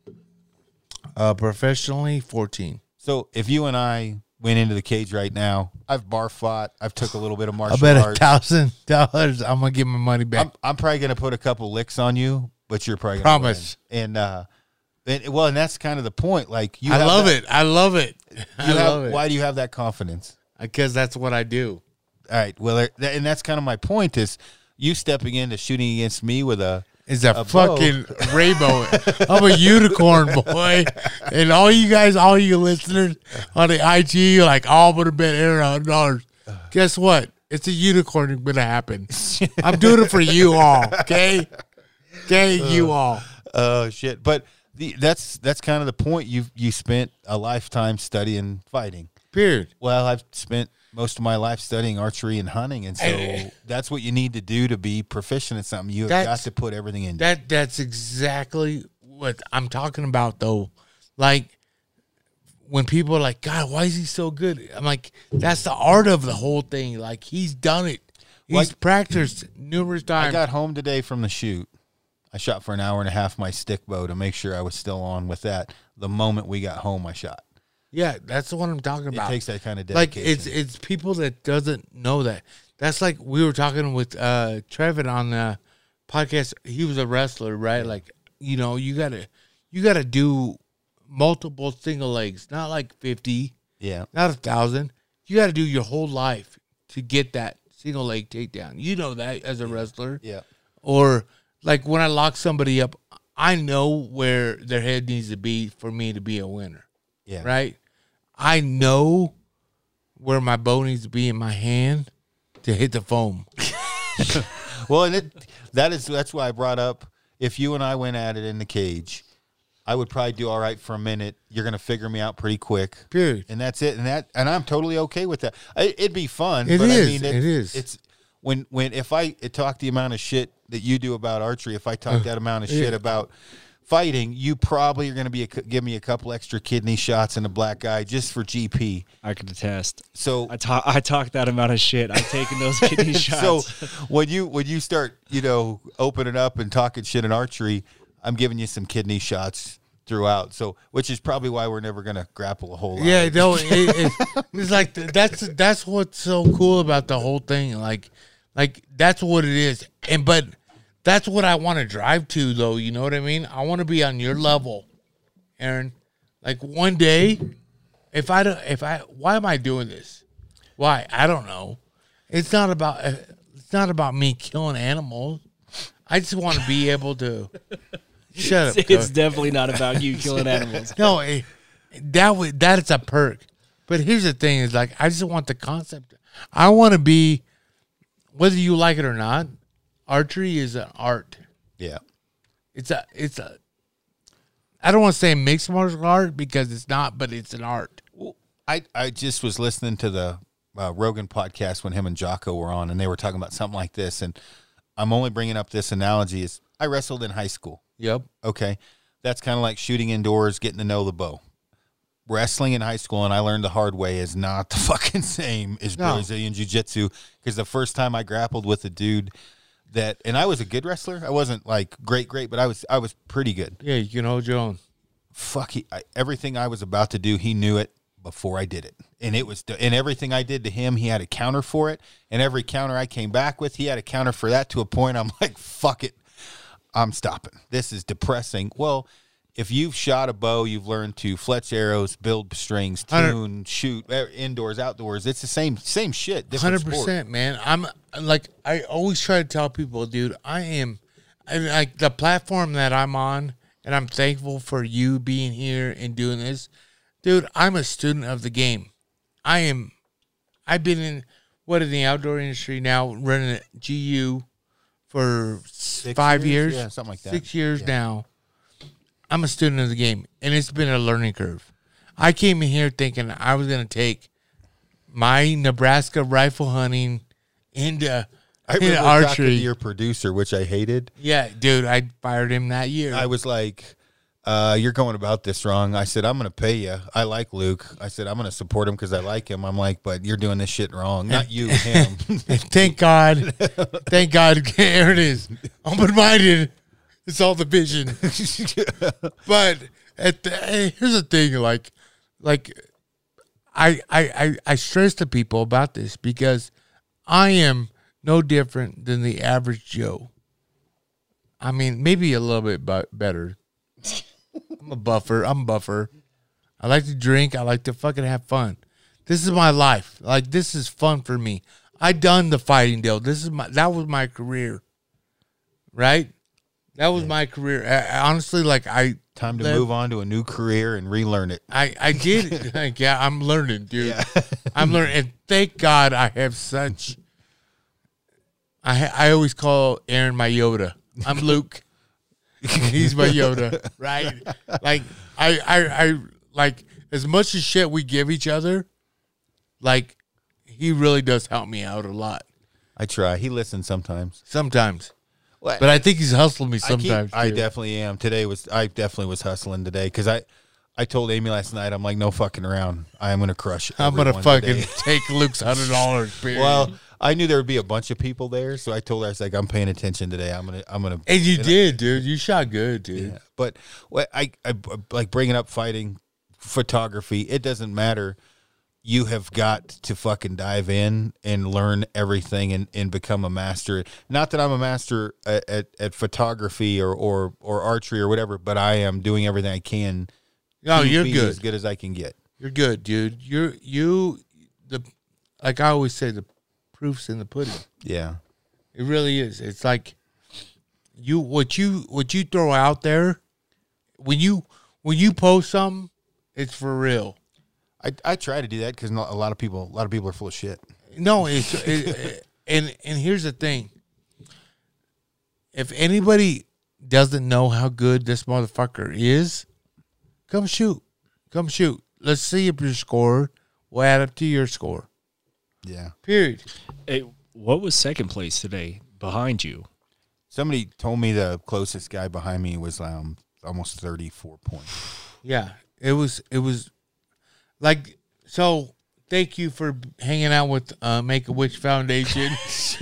Uh, professionally, fourteen. So if you and I went into the cage right now, I've bar fought. I've took a little bit of I martial bet a arts. thousand dollars. I'm gonna get my money back. I'm, I'm probably going to put a couple licks on you, but you're probably gonna Promise. win. And uh, and well, and that's kind of the point. Like you, I have love that- it. I love it. I You love have, it. why do you have that confidence? Because that's what I do. All right. Well, there- that- and that's kind of my point is you stepping into shooting against me with a Is a, A bow. fucking rainbow. I'm a unicorn, boy. And all you guys, all you listeners on the I G, you're like, oh, I'm going to bet Aaron one hundred dollars. Guess what? It's a unicorn going to happen. I'm doing it for you all, okay? Okay, you all. oh shit. But the, that's that's kind of the point. You you spent a lifetime studying fighting. Period. Well, I've spent most of my life studying archery and hunting, and so Hey. that's what you need to do to be proficient at something. You have That's- got to put everything in. That That's exactly what I'm talking about, though. Like, when people are like, God, why is he so good? I'm like, that's the art of the whole thing. Like, he's done it. He's Like- practiced numerous times. I got home today from the shoot. I shot for an hour and a half my stick bow to make sure I was still on with that. The moment we got home, I shot. Yeah, that's what I'm talking It about. takes that kind of like dedication. it's it's people that doesn't know that. That's like we were talking with uh Trevin on the podcast. He was a wrestler, right? Like, you know, you gotta you gotta do multiple single legs, not like fifty, yeah. not a thousand. You gotta do your whole life to get that single leg takedown. You know that as a wrestler. Yeah. Or like when I lock somebody up, I know where their head needs to be for me to be a winner. Yeah. Right? I know where my bow needs to be in my hand to hit the foam. Well, and it, that is that's why I brought up if you and I went at it in the cage, I would probably do all right for a minute. You're going to figure me out pretty quick. Period. And that's it. And that and I'm totally okay with that. I, it'd be fun. It but is, I mean, it is. It's when when if I talk the amount of shit that you do about archery, if I talk that amount of shit yeah. about fighting, you probably are going to be a, give me a couple extra kidney shots and a black eye just for G P. I could attest. So I talk I talk that amount of shit. I've taken those kidney shots. So when you when you start, you know, opening up and talking shit in archery, I'm giving you some kidney shots throughout. So which is probably why we're never going to grapple a whole lot. Yeah, no, it, it, it's like that's that's what's so cool about the whole thing. Like, like that's what it is. And but that's what I want to drive to, though. You know what I mean? I want to be on your level, Aaron. Like one day, if I don't, if I, why am I doing this? Why? I don't know. It's not about. It's not about me killing animals. I just want to be able to. Shut up. It's Coach. definitely not about you killing animals. No, it, that would that is a perk. But here's the thing: is like I just want the concept. I want to be, whether you like it or not. Archery is an art. Yeah. It's a it's a. I don't want to say mixed martial art because it's not, but it's an art. Well, I I just was listening to the uh, Rogan podcast when him and Jocko were on, and they were talking about something like this. And I'm only bringing up this analogy is I wrestled in high school. Yep. Okay, that's kind of like shooting indoors, getting to know the bow. Wrestling in high school, and I learned the hard way, is not the fucking same as No. Brazilian Jiu-Jitsu. Because the first time I grappled with a dude that, and I was a good wrestler. I wasn't like great, great, but I was I was pretty good. Yeah, you can hold your own. Fuck, he, I, everything I was about to do, he knew it before I did it, and it was, and everything I did to him, he had a counter for it, and every counter I came back with, he had a counter for that. To a point, I'm like, fuck it, I'm stopping. This is depressing. Well, if you've shot a bow, you've learned to fletch arrows, build strings, tune, shoot, eh, indoors, outdoors. It's the same same shit. Different Hundred sport. percent, man. I'm like I always try to tell people, dude. I am, I like the platform that I'm on, and I'm thankful for you being here and doing this, dude. I'm a student of the game. I am. I've been in what in the outdoor industry now, running at G U for Six five years? years, Yeah, something like that. Six years Yeah. now. I'm a student of the game, and it's been a learning curve. I came in here thinking I was going to take my Nebraska rifle hunting into, I into remember talking to archery. your producer, which I hated. Yeah, dude, I fired him that year. I was like, uh, you're going about this wrong. I said, I'm going to pay you. I like Luke. I said, I'm going to support him because I like him. I'm like, but you're doing this shit wrong. Not you, him. Thank God. Thank God Aaron is open-minded. It's all the vision. But at the, hey, here's the thing, like, like I, I, I, I stress to people about this because I am no different than the average Joe. I mean, maybe a little bit bu- better. I'm a buffer. I'm a buffer. I like to drink. I like to fucking have fun. This is my life. Like, this is fun for me. I done the fighting deal. This is my, that was my career. Right? That was my career. I, I honestly, like, I... Time to lived- move on to a new career and relearn it. I, I did it. Like, yeah, I'm learning, dude. I'm learning. And thank God I have such... I ha- I always call Aaron my Yoda. I'm Luke. And he's my Yoda, right? Like, I, I, I, like, as much as shit we give each other, like, he really does help me out a lot. I try. He listens sometimes. Sometimes. Well, But I think he's hustling me I, keep- sometimes. I too. definitely am. Today was I definitely was hustling today because I, I told Amy last night, I'm like, no fucking around. I am gonna crush. I'm gonna everyone fucking today. take Luke's hundred dollars. Well, I knew there would be a bunch of people there, so I told her I was like, I'm paying attention today. I'm gonna, I'm gonna. and you did, dude. You shot good, dude. Yeah. But what I, I like bringing up fighting, photography. It doesn't matter. You have got to fucking dive in and learn everything and, and become a master. Not that I'm a master at, at, at photography or, or, or archery or whatever, but I am doing everything I can. No, to you're be good. as good as I can get. You're good, dude. You're you. The like I always say, the proof's in the pudding. Yeah. It really is. It's like you what you what you throw out there when you when you post something, it's for real. I, I try to do that because a lot of people a lot of people are full of shit. No, it's it, it- and and here's the thing. If anybody doesn't know how good this motherfucker is, come shoot. Come shoot. Let's see if your score will add up to your score. Yeah. Period. Hey, what was second place today behind you? Somebody told me the closest guy behind me was um almost thirty-four points. Yeah, it was it was like so. Thank you for hanging out with uh, Make a Wish Foundation.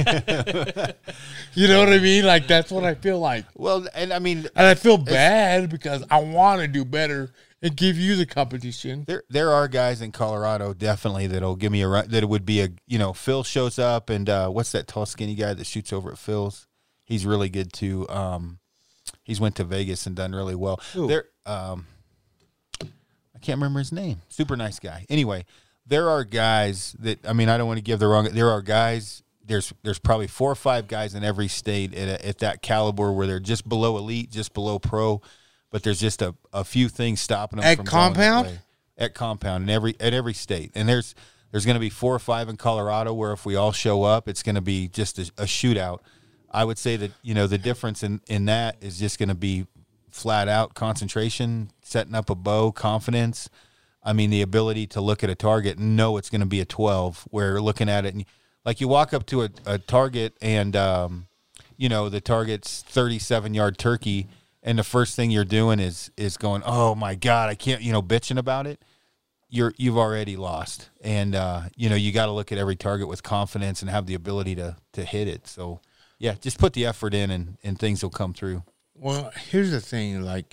You know what I mean? Like that's what I feel like, Well, and I mean, and I feel bad because I want to do better and give you the competition. there there are guys in Colorado definitely that'll give me a run. That it would be a you know Phil shows up and uh, what's that tall skinny guy that shoots over at Phil's? He's really good too. Um, he's went to Vegas and done really well. Who? There, um, I can't remember his name. Super nice guy. Anyway. There are guys that I mean I don't want to give the wrong. There are guys. There's there's probably four or five guys in every state at, a, at that caliber where they're just below elite, just below pro, but there's just a, a few things stopping them At from going that Compound? way. At Compound in every at every state, and there's there's going to be four or five in Colorado where if we all show up, it's going to be just a, a shootout. I would say that you know the difference in in that is just going to be flat out concentration, setting up a bow, confidence. I mean, the ability to look at a target and know it's going to be a twelve, where looking at it, and like you walk up to a, a target and, um, you know, the target's thirty-seven-yard turkey, and the first thing you're doing is is going, oh, my God, I can't, you know, bitching about it. You're, you've already lost. And, uh, you know, you got to look at every target with confidence and have the ability to to hit it. So, yeah, just put the effort in and, and things will come through. Well, here's the thing. Like,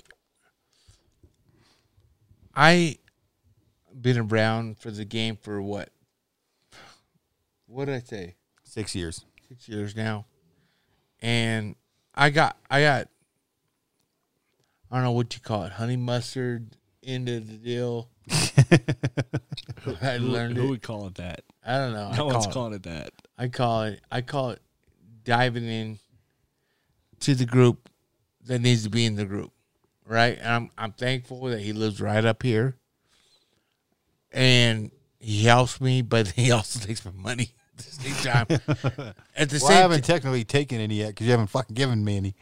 I... been around for the game for what? What did I say? Six years. Six years now, and I got I got I don't know what you call it, honey mustard into the deal. I Who, learned who it. would call it that? I don't know. I No call one's it, calling it that. I call it. I call it diving in to the group that needs to be in the group, right? And I'm I'm thankful that he lives right up here. And he helps me, but he also takes my money at the same time. At the Well, I same haven't time, technically taken any yet because you haven't fucking given me any.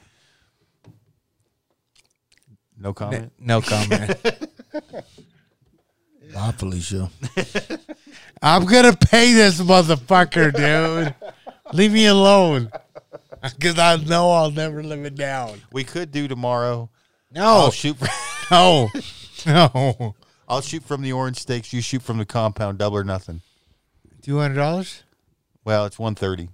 No comment? no comment. Bye, Felicia. I'm gonna pay this motherfucker, dude. Leave me alone, because I know I'll never live it down. We could do tomorrow. No, I'll shoot. For, no, no. I'll shoot from the orange stakes. You shoot from the compound. Double or nothing. Two hundred dollars. Well, it's one thirty.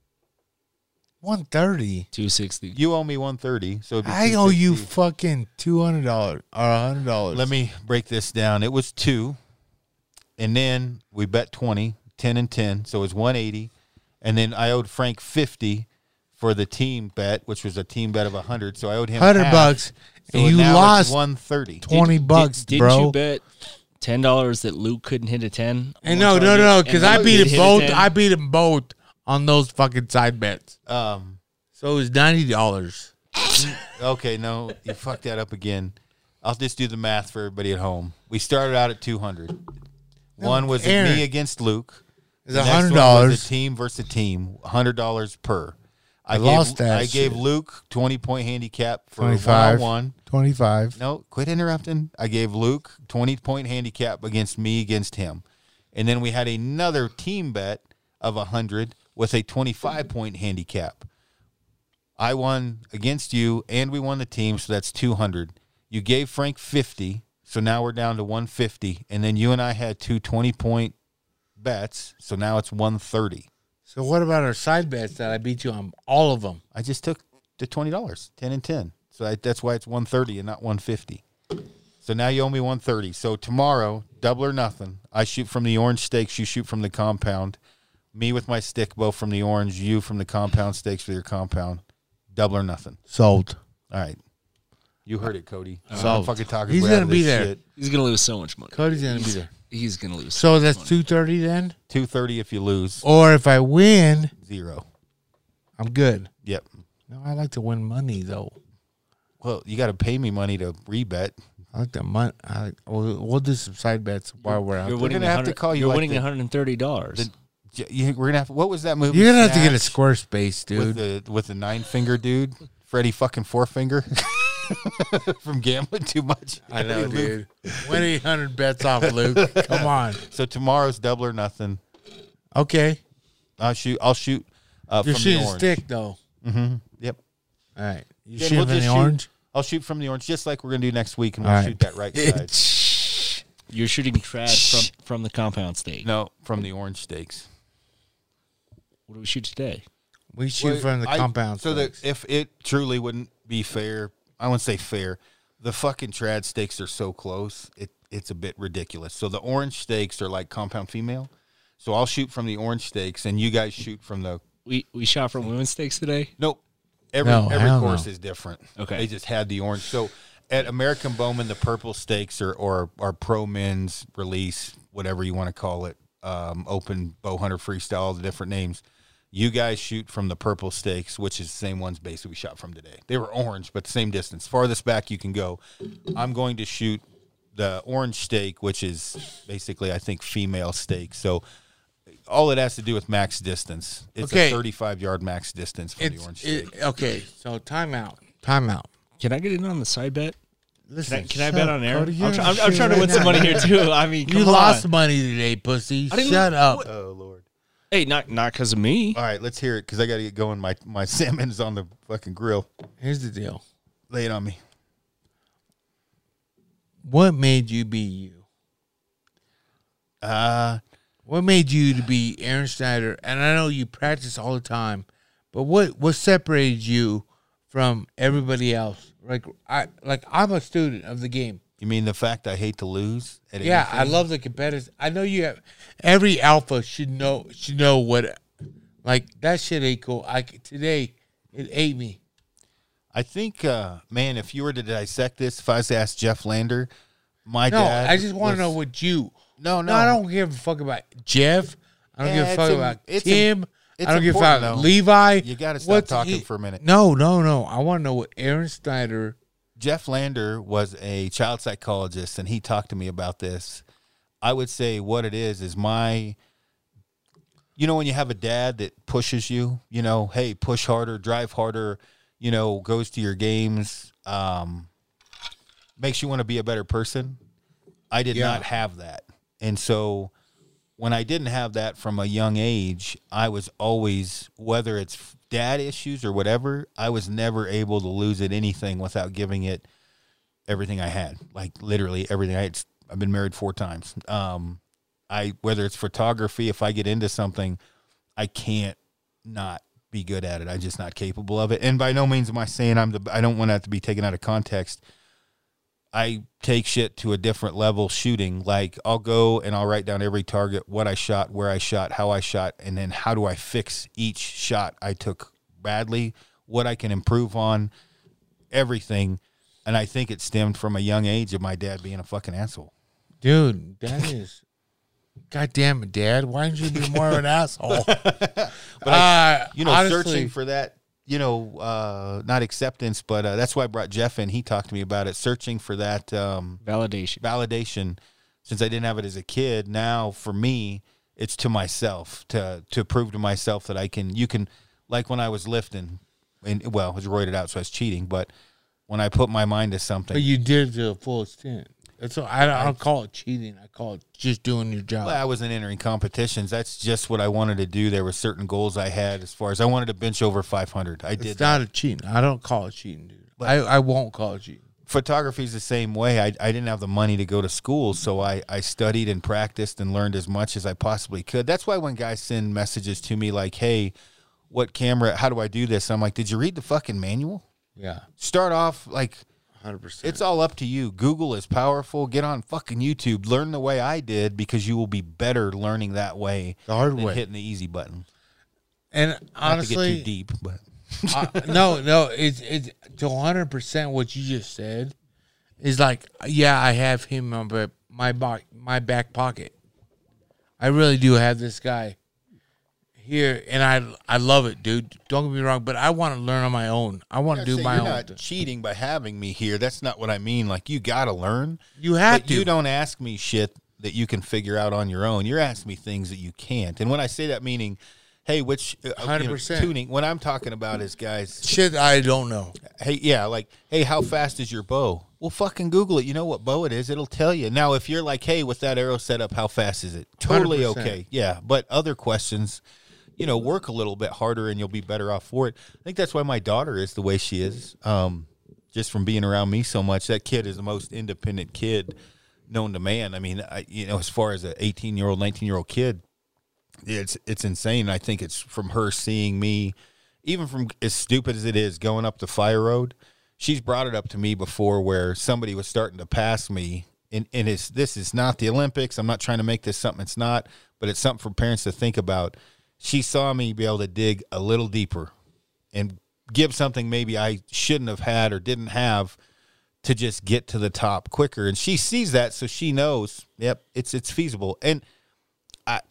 One thirty. two sixty. You owe me one thirty. So it'd be I owe you two sixty. fucking two hundred dollars or a hundred dollars. Let me break this down. It was two, and then we bet twenty, ten and ten, so it was one eighty, and then I owed Frank fifty for the team bet, which was a team bet of a hundred. So I owed him hundred half. bucks, So and you now lost it's one thirty. twenty bucks, did, bro. Didn't you bet ten dollars that Luke couldn't hit a ten? And no, no, no, because I beat him both. I I beat him both on those fucking side bets. Um. So it was ninety dollars. Okay, no, you fucked that up again. I'll just do the math for everybody at home. We started out at two hundred. One was Aaron. me against Luke. It's The a next hundred one was dollars. a team versus a team, one hundred dollars per. I, I gave, lost that I gave shit. Luke twenty-point handicap for Twenty-five. one-on-one. Twenty-five. No, quit interrupting. I gave Luke twenty-point handicap against me against him. And then we had another team bet of one hundred with a twenty-five-point handicap. I won against you, and we won the team, so that's two hundred. You gave Frank fifty, so now we're down to one fifty. And then you and I had two twenty-point bets, so now it's one thirty. So what about our side bets that I beat you on all of them? I just took the twenty dollars, ten and ten. So I, that's why it's one thirty and not one fifty. So now you owe me one thirty. So tomorrow, double or nothing. I shoot from the orange stakes, you shoot from the compound. Me with my stick bow from the orange, you from the compound stakes with your compound. Double or nothing. Sold. All right. You heard it, Cody. I'm Sold. fucking talking He's way gonna out of be this there. shit. He's gonna lose so much money. Cody's gonna be He's- there. He's gonna lose. So much that's money. two thirty then. two thirty if you lose. Or if I win, Zero. I'm good. Yep. No, I like to win money though. Well, you got to pay me money to rebet. I like the money. I like, we'll, we'll do some side bets while we're out You're there. winning. gonna have to one hundred call you You're like winning the- one hundred and thirty dollars. The- You, we're gonna have. What was that movie? You're gonna have to get a Snatch? Squarespace, with dude. the with the nine finger dude, Freddie fucking four finger, from gambling too much. I know, Hey, Luke. dude. Win eight hundred bets off, Luke. Come on. So tomorrow's double or nothing. Okay. I'll shoot. I'll shoot. Uh, You're from shooting the orange. stick though. Mm-hmm. Yep. All right. You Then shooting we'll from just the shoot- orange? I'll shoot from the orange, just like we're gonna do next week, and All we'll right. shoot that right side. You're shooting trad from, from the compound steak. No, from the orange steaks. What do we shoot today? We shoot Well, from the I- compound. So steaks. that if it truly wouldn't be fair, I wouldn't say fair. The fucking trad steaks are so close, it it's a bit ridiculous. So the orange steaks are like compound female. So I'll shoot from the orange steaks, and you guys shoot from the. We we shot from women's steaks today. Nope. Every No, every hell course no. is different. Okay. They just had the orange. So at American Bowman, the purple steaks are or are pro men's release, whatever you want to call it, um, open bow hunter freestyle, the different names. You guys shoot from the purple steaks, which is the same ones basically we shot from today. They were orange, but the same distance. Farthest back you can go. I'm going to shoot the orange steak, which is basically, I think, female steak. So all it has to do with max distance. It's Okay. a thirty-five yard max distance from the It's, orange steak. it, okay, so timeout. Timeout. Can I get in on the side bet? Listen, Can I, can I shut bet up, on air? Cody. I'm, You're try- not I'm, I'm shit trying to right win some now. money here too. I mean, come You on. lost money today, pussy. I didn't Shut lose- up. what? Oh, Lord. Hey, not not because of me. All right, let's hear it because I got to get going. My my salmon's on the fucking grill. Here's the deal. Lay it on me. What made you be you? Uh, What made you to be Aaron Schneider? And I know you practice all the time, but what what separated you from everybody else? Like I like I'm a student of the game. you mean the fact I hate to lose? At Yeah, I anything? love the competitors. I know you have every alpha should know should know what like that shit ain't cool. I today it ate me. I think, uh, man, if you were to dissect this, if I was to ask Jeff Lander, my No, dad. I just want was- to know what you. No, no. No, I don't give a fuck about Jeff. I don't Yeah, give a fuck it's im- about it's Tim. im- it's I don't give a important, fuck though. Levi. You gotta stop What's talking he- for a minute. No, no, no. I want to know what Aaron Snyder. Jeff Lander was a child psychologist, and he talked to me about this. I would say what it is is my, you know, when you have a dad that pushes you, you know, hey, push harder, drive harder, you know, goes to your games, um, makes you want to be a better person. I did Yeah. not have that. And so when I didn't have that from a young age, I was always, whether it's dad issues or whatever, I was never able to lose at anything without giving it everything I had, like literally everything. I had, I've been married four times. Um, I whether it's photography, if I get into something, I can't not be good at it. I'm just not capable of it. And by no means am I saying I'm the. I don't want that to be taken out of context. I take shit to a different level shooting. Like I'll go and I'll write down every target, what I shot, where I shot, how I shot, and then how do I fix each shot I took badly, what I can improve on, everything. And I think it stemmed from a young age of my dad being a fucking asshole. Dude, that is. God damn it, Dad. Why didn't you be more of an asshole? But I, Uh, you know, honestly- searching for that, you know, uh, not acceptance, but uh, that's why I brought Jeff in. He talked to me about it, searching for that um, Validation. validation. Since I didn't have it as a kid, now for me, it's to myself to to prove to myself that I can. You can, like when I was lifting, and well, I was roided out, so I was cheating. But when I put my mind to something, But you did it to the full extent. That's what, I, don't, I don't call it cheating. I call it just doing your job. well, I wasn't entering competitions. That's just what I wanted to do. There were certain goals I had as far as I wanted to bench over five hundred. I did it's that. not a cheating. I don't call it cheating, dude. I, I won't call it cheating. Photography's the same way. I, I didn't have the money to go to school, so I, I studied and practiced and learned as much as I possibly could. That's why when guys send messages to me like, hey, what camera, how do I do this? I'm like, did you read the fucking manual? Yeah, Start off like, one hundred percent. it's all up to you. Google is powerful. Get on fucking YouTube. Learn the way I did because you will be better learning that way The hard than way. hitting the easy button. And Not to honestly, get too deep, but uh, no, no, it's it's to one hundred percent what you just said is like, yeah, I have him on my my back my back pocket. I really do have this guy here, and I I love it, dude. Don't get me wrong, but I want to learn on my own. I want to do So my you're own. not thing. cheating by having me here. That's not what I mean. Like, you got to learn. You have But to. you don't ask me shit that you can figure out on your own. You're asking me things that you can't. And when I say that, meaning, hey, which uh, you know, one hundred percent. tuning, what I'm talking about is, guys, Shit, I don't know. hey, yeah, like, hey, how fast is your bow? Well, fucking Google it. You know what bow it is. It'll tell you. Now, if you're like, hey, with that arrow setup, how fast is it? Totally one hundred percent. okay. Yeah. But other questions, you know, work a little bit harder and you'll be better off for it. I think that's why my daughter is the way she is. Um, just from being around me so much. That kid is the most independent kid known to man. I mean, I, you know, as far as an eighteen-year-old, nineteen-year-old kid, it's it's insane. I think it's from her seeing me, even from as stupid as it is, going up the fire road. She's brought it up to me before where somebody was starting to pass me, and, and it's, this is not the Olympics. I'm not trying to make this something it's not, but it's something for parents to think about. She saw me be able to dig a little deeper and give something maybe I shouldn't have had or didn't have to just get to the top quicker. And she sees that, so she knows, yep, it's it's feasible. And I,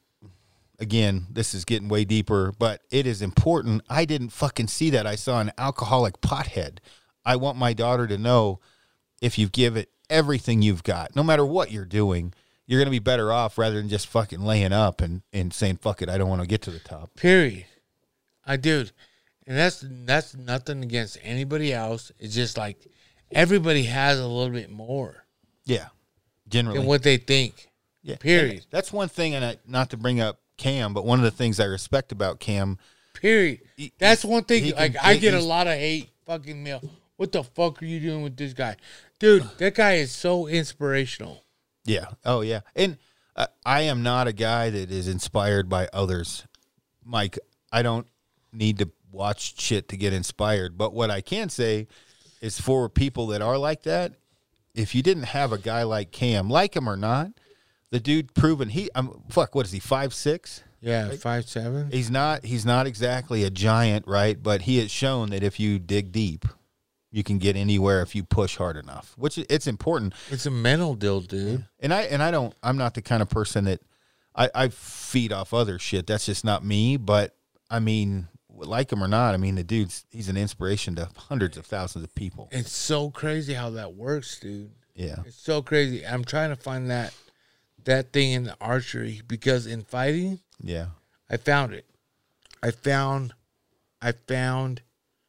again, this is getting way deeper, but it is important. I didn't fucking see that. I saw an alcoholic pothead. I want my daughter to know if you give it everything you've got, no matter what you're doing, you're going to be better off rather than just fucking laying up and, and saying, fuck it, I don't want to get to the top. Period. I dude. And that's that's nothing against anybody else. It's just like everybody has a little bit more Yeah, generally. than what they think. Yeah. Period. And that's one thing, and I, not to bring up Cam, but one of the things I respect about Cam. Period. He- That's one thing. he Like can- I get a he's- lot of hate, fucking mail. What the fuck are you doing with this guy, dude? That guy is so inspirational. Yeah. Oh, yeah. And uh, I am not a guy that is inspired by others. Mike, I don't need to watch shit to get inspired. But what I can say is for people that are like that, if you didn't have a guy like Cam, like him or not, the dude proven he, I'm fuck, what is he, five six? Yeah, five seven. He's not, he's not exactly a giant, right? But he has shown that if you dig deep, you can get anywhere if you push hard enough, which it's important. It's a mental deal, dude. And I and I don't I'm not the kind of person that I, I feed off other shit. That's just not me. But I mean, like him or not, I mean the dude's he's an inspiration to hundreds of thousands of people. It's so crazy how that works, dude. Yeah. It's so crazy. I'm trying to find that that thing in the archery because in fighting, Yeah. I found it. I found I found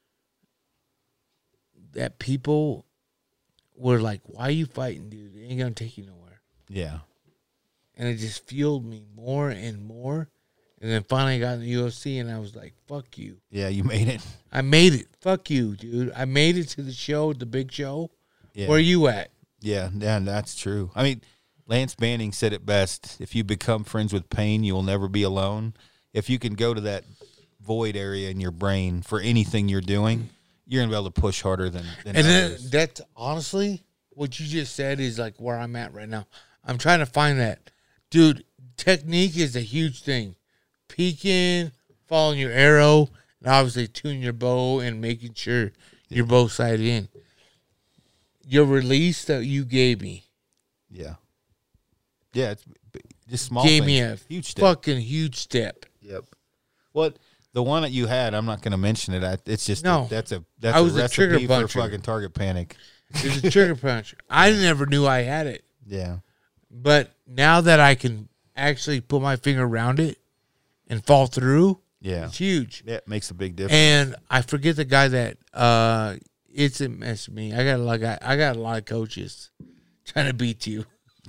that people were like, why are you fighting, dude? It ain't gonna take you nowhere. Yeah. And it just fueled me more and more. And then finally I got in the U F C and I was like, fuck you. Yeah, you made it. I made it. Fuck you, dude. I made it to the show, the big show. Yeah. Where you at? Yeah, yeah, that's true. I mean, Lance Banning said it best. If you become friends with pain, you will never be alone. If you can go to that void area in your brain for anything you're doing, you're gonna be able to push harder than, than And then others. that's honestly what you just said is like where I'm at right now. I'm trying to find that. Dude, technique is a huge thing. Peeking, following your arrow, and obviously tuning your bow and making sure your bow sighted in. Your release that you gave me Yeah. Yeah, it's b- just small gave things. me a huge step. fucking huge step. Yep. Well, the one that you had, I'm not going to mention it. I, it's just No. a, that's a that's I was a a trigger recipe for puncher. fucking target panic. It's a trigger punch. I never knew I had it. Yeah. But now that I can actually put my finger around it and fall through, Yeah. it's huge. Yeah, it makes a big difference. And I forget the guy that uh, it's a mess with me. I got a lot. Of, I got a lot of coaches trying to beat you,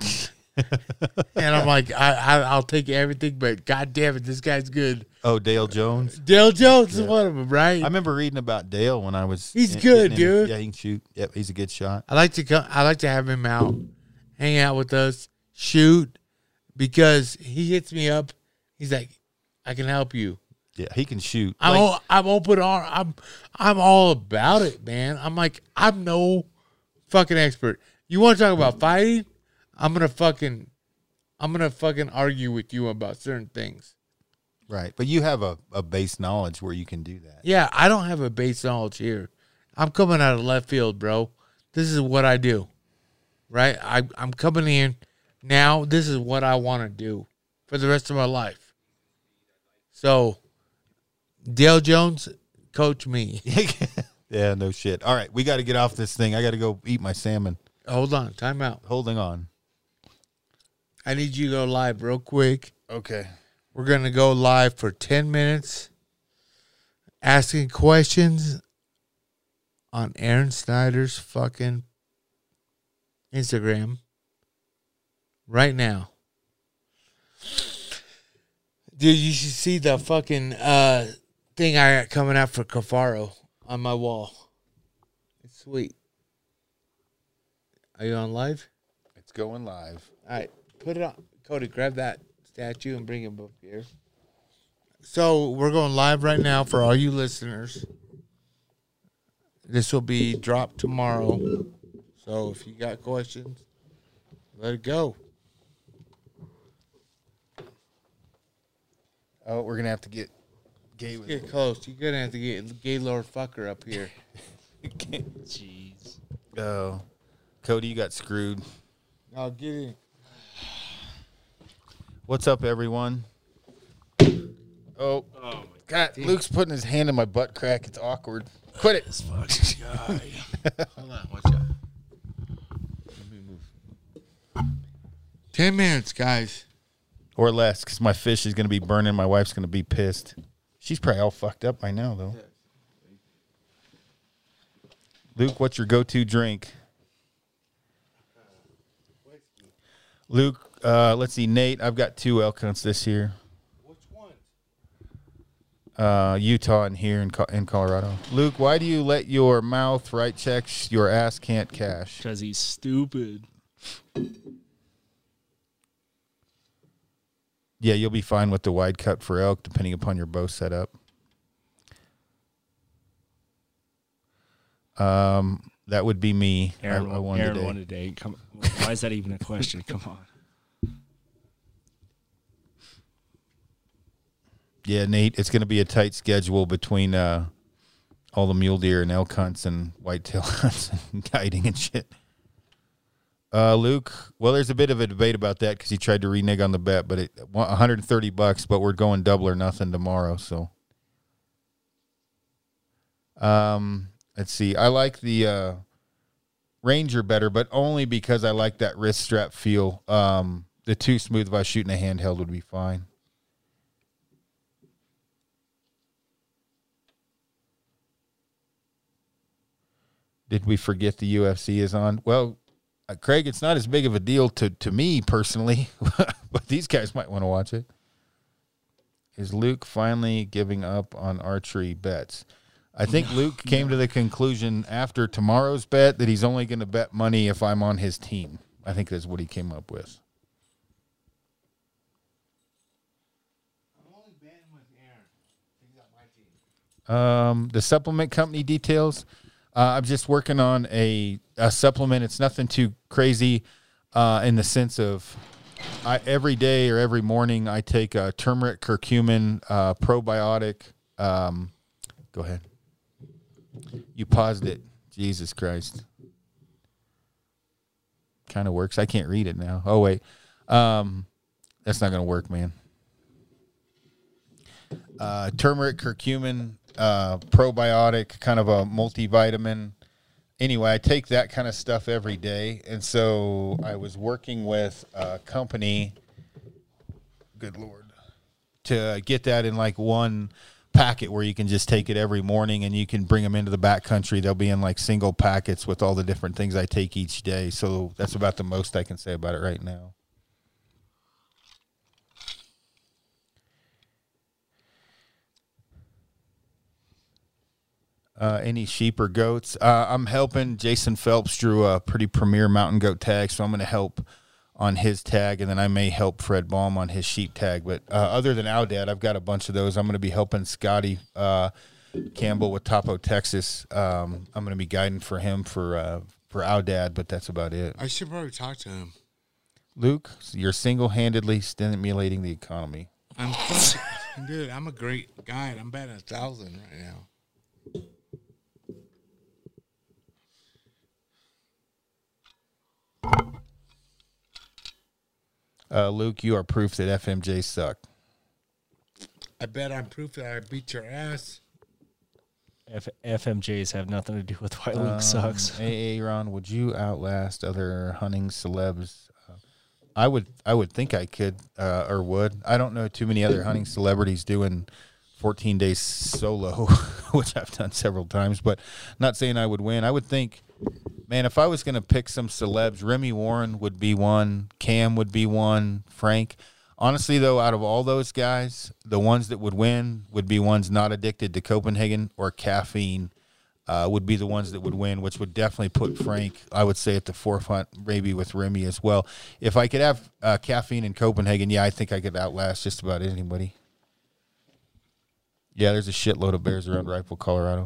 and I'm like, I, I I'll take everything, but god damn it, this guy's good. Oh, Dale Jones. Dale Jones is one of them, right? I remember reading about Dale when I was. He's in- good, getting in- dude. Yeah, he can shoot. Yep, he's a good shot. I like to come. I like to have him out, hang out with us, shoot, because he hits me up. He's like, I can help you. Yeah, he can shoot. I'm Like, all, I'm open arm. I'm I'm all about it, man. I'm like I'm no fucking expert. You want to talk about fighting? I'm gonna fucking I'm gonna fucking argue with you about certain things. right, but you have a, a base knowledge where you can do that. Yeah, I don't have a base knowledge here. I'm coming out of left field, bro. This is what I do. Right? I I'm coming in now. This is what I want to do for the rest of my life. So, Dale Jones, coach me. Yeah, no shit. All right, we got to get off this thing. I got to go eat my salmon. Hold on, time out. Holding on. I need you to go live real quick. Okay. We're going to go live for ten minutes asking questions on Aaron Snyder's fucking Instagram right now. Dude, you should see the fucking uh, thing I got coming out for Cafaro on my wall. It's sweet. Are you on live? It's going live. All right, put it on. Cody, grab that statue and bring him up here. So we're going live right now for all you listeners. This will be dropped tomorrow. So if you got questions, let it go. Oh, we're going to have to get gay with Get close. You're going to have to get Gaylord Fucker up here. Jeez. Oh, Cody, you got screwed. I'll get in. What's up, everyone? Oh, Oh, my God. Luke's putting his hand in my butt crack. It's awkward. Quit it. fucking guy. Hold on. Watch out. Let me move. Ten minutes, guys. Or less, because my fish is going to be burning. My wife's going to be pissed. She's probably all fucked up by now, though. Luke, what's your go-to drink? Luke, uh, let's see. Nate, I've got two elk hunts this year. Which one? Uh, Utah and here in Co- in Colorado. Luke, why do you let your mouth write checks your ass can't cash? Because he's stupid. Yeah, you'll be fine with the wide cut for elk, depending upon your bow setup. Um, that would be me. Aaron, I, I won Aaron today. won today. Come, why is that even a question? Come on. Yeah, Nate, it's going to be a tight schedule between uh, all the mule deer and elk hunts and whitetail hunts and guiding and shit. Uh, Luke, well, there's a bit of a debate about that because he tried to renege on the bet, but it one hundred thirty bucks, but we're going double or nothing tomorrow. So, um, let's see. I like the uh, Ranger better, but only because I like that wrist strap feel. Um, the Too Smooth, if I was shooting a handheld, would be fine. Did we forget the U F C is on? Well, uh, Craig, it's not as big of a deal to, to me personally, but these guys might want to watch it. Is Luke finally giving up on archery bets? I think no, Luke came no. to the conclusion after tomorrow's bet that he's only going to bet money if I'm on his team. I think that's what he came up with. I'm only betting with Aaron. He's on my team. Um, the supplement company details. Uh, I'm just working on a, a supplement. It's nothing too crazy uh, in the sense of I, every day or every morning I take a turmeric curcumin uh, probiotic. Um, go ahead. You paused it. Jesus Christ. Kind of works. I can't read it now. Oh, wait. Um, that's not going to work, man. Uh, turmeric curcumin uh, probiotic, kind of a multivitamin. Anyway, I take that kind of stuff every day. And so I was working with a company, good Lord, to get that in like one packet where you can just take it every morning and you can bring them into the backcountry. They'll be in like single packets with all the different things I take each day. So that's about the most I can say about it right now. Uh, any sheep or goats? Uh, I'm helping. Jason Phelps drew a pretty premier mountain goat tag, so I'm going to help on his tag, and then I may help Fred Baum on his sheep tag. But uh, other than Owdad, I've got a bunch of those. I'm going to be helping Scotty uh, Campbell with Topo, Texas. Um, I'm going to be guiding for him for uh, for Owdad, but that's about it. I should probably talk to him. Luke, you're single-handedly stimulating the economy. I'm fucking, dude, I'm a great guide. I'm batting a thousand right now. Uh, Luke, you are proof that F M Js suck. I bet I'm proof that I beat your ass. F- FMJs have nothing to do with why Luke um, sucks. Aaron, would you outlast other hunting celebs? Uh, I would. I would think I could, uh, or would. I don't know too many other hunting celebrities doing fourteen days solo, which I've done several times. But not saying I would win. I would think. Man, if I was going to pick some celebs, Remy Warren would be one, Cam would be one, Frank. Honestly, though, out of all those guys, the ones that would win would be ones not addicted to Copenhagen or caffeine. uh, would be the ones that would win, which would definitely put Frank, I would say, at the forefront, maybe with Remy as well. If I could have uh, caffeine in Copenhagen, yeah, I think I could outlast just about anybody. Yeah, there's a shitload of bears around Rifle, Colorado.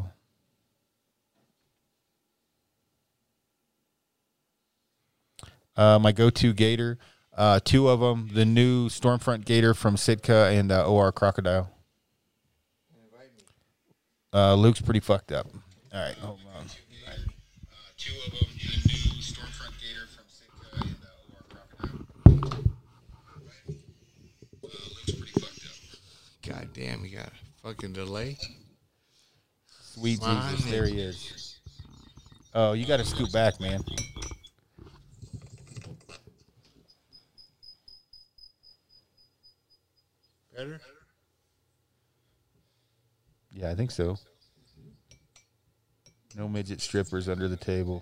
Uh, my go-to gator, uh, two of them, the new Stormfront gator from Sitka and uh, O R Crocodile. Uh, Luke's pretty fucked up. All right, hold on. All right. Uh, two of them, the new Stormfront gator from Sitka and uh, O R Crocodile. Uh, Luke's pretty fucked up. God damn, you got a fucking delay. Sweet Wow. Jesus, there he is. Oh, you got to scoot back, man. Better? Yeah, I think so. No midget strippers under the table.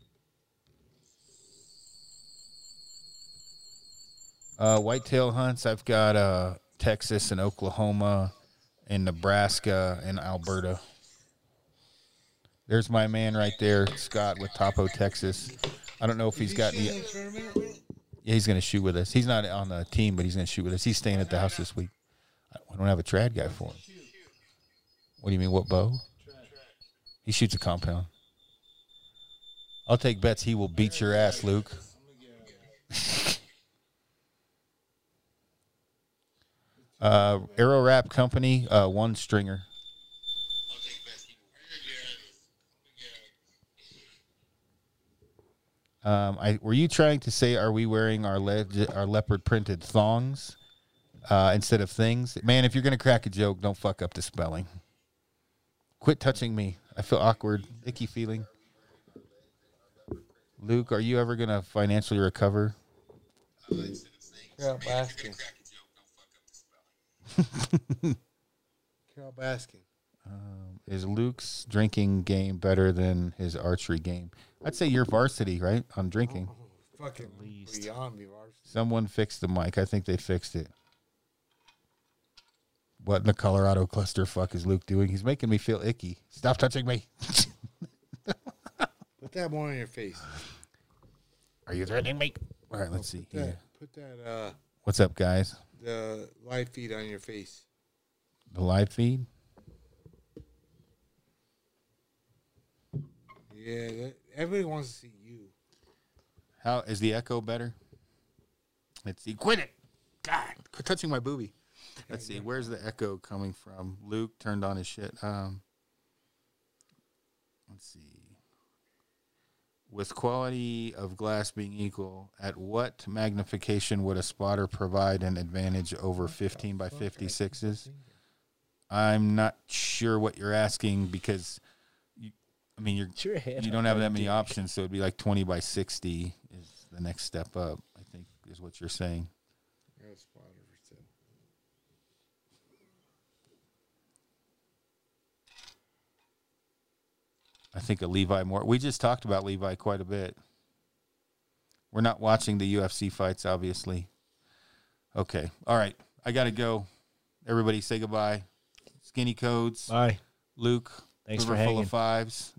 Uh, whitetail hunts, I've got uh, Texas and Oklahoma and Nebraska and Alberta. There's my man right there, Scott with Topo, Texas. I don't know if he's got any. Yeah, he's going to shoot with us. He's not on the team, but he's going to shoot with us. He's staying at the house this week. I don't have a trad guy for him. What do you mean, what bow? He shoots a compound. I'll take bets he will beat your ass, Luke. uh, Arrow Wrap Company, uh, one stringer. Um, I were you trying to say, are we wearing our le- our leopard printed thongs uh, instead of things? Man, if you're gonna crack a joke, don't fuck up the spelling. Quit touching me. I feel awkward, icky feeling. Luke, are you ever gonna financially recover? Carol Baskin. Carol Baskin. Um, is Luke's drinking game better than his archery game? I'd say you're varsity, right, on drinking. Oh, fucking least. Beyond me, varsity. Someone fixed the mic. I think they fixed it. What in the Colorado clusterfuck is Luke doing? He's making me feel icky. Stop touching me. Put that more on your face. Are you threatening me? All right, let's see. Put that, Yeah. put that uh, What's up, guys? the live feed on your face. The live feed? Yeah, that, everybody wants to see you. How is the echo better? Let's see. Quit it. God, quit touching my boobie. Let's see. Where's the echo coming from? Luke turned on his shit. Um, let's see. With quality of glass being equal, at what magnification would a spotter provide an advantage over fifteen by fifty-sixes? I'm not sure what you're asking because, you, I mean, you're, Your head you don't have that many options, so it'd be like twenty by sixty is the next step up, I think, is what you're saying. I think a Levi more. We just talked about Levi quite a bit. We're not watching the U F C fights, obviously. Okay. All right. I got to go. Everybody say goodbye. Skinny Codes. Bye. Luke. Thanks River for full hanging. of fives.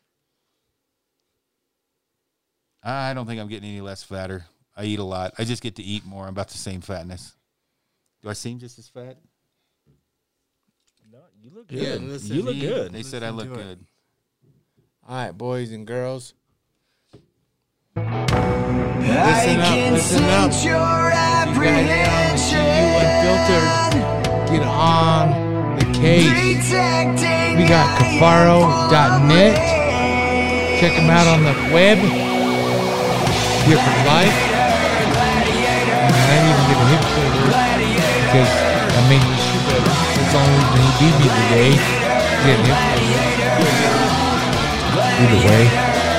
I don't think I'm getting any less fatter. I eat a lot. I just get to eat more. I'm about the same fatness. Do I seem just as fat? No, you look good. Yeah, listen, you look he- good. They said I Listen look to it. good. All right, boys and girls. I Listen up, can listen up. sense your You guys apprehension. Unfiltered. Get on the case. Detecting We got Cafaro dot net. Check them out on the web. Here for life. And I didn't even get a hip shoulder because I mean you should have. It's the only reason he beat me today. Get a hip shoulder. Either way.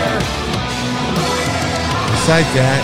Besides that,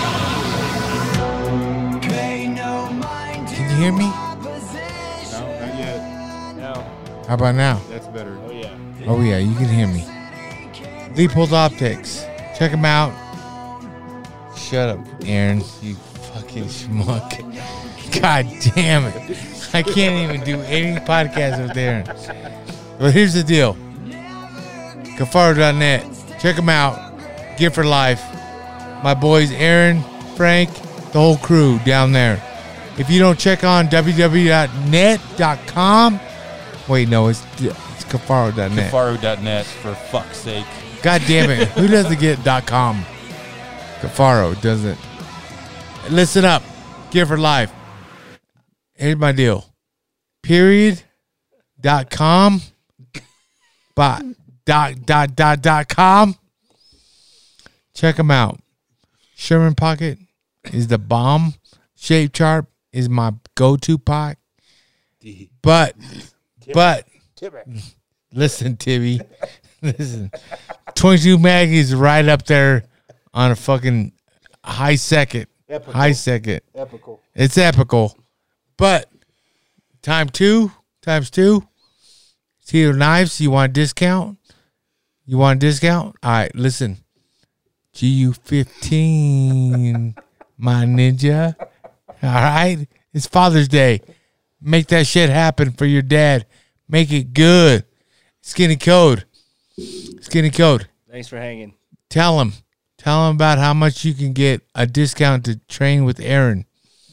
can you hear me? No, not yet. No. How about now? That's better. Oh, yeah. Oh yeah, you can hear me. Leopold Optics. Check them out. Shut up, Aaron. You fucking schmuck. God damn it. I can't even do any podcast with Aaron. But here's the deal. Cafaro dot net. Check them out. Gift for life. My boys Aaron, Frank, the whole crew down there. If you don't check on w w w dot net dot com, wait, no, it's it's Cafaro dot net. Cafaro dot net, for fuck's sake. God damn it. Who doesn't get .com? Cafaro doesn't. Listen up. Gift for life. Here's my deal. Period. Dot com. Bot. Dot, dot, dot, dot com. Check them out. Sherman Pocket is the bomb. Shape Chart is my go-to pot. But, but, listen, Tibby. Listen. twenty-two Mag is right up there on a fucking high second. Epical. High second. Epical. It's epical. But, time two, times two. Tito Knives, you want a discount? You want a discount? All right, listen. G U fifteen, my ninja. All right? It's Father's Day. Make that shit happen for your dad. Make it good. Skinny Code. Skinny Code. Thanks for hanging. Tell him. Tell him about how much you can get a discount to train with Aaron.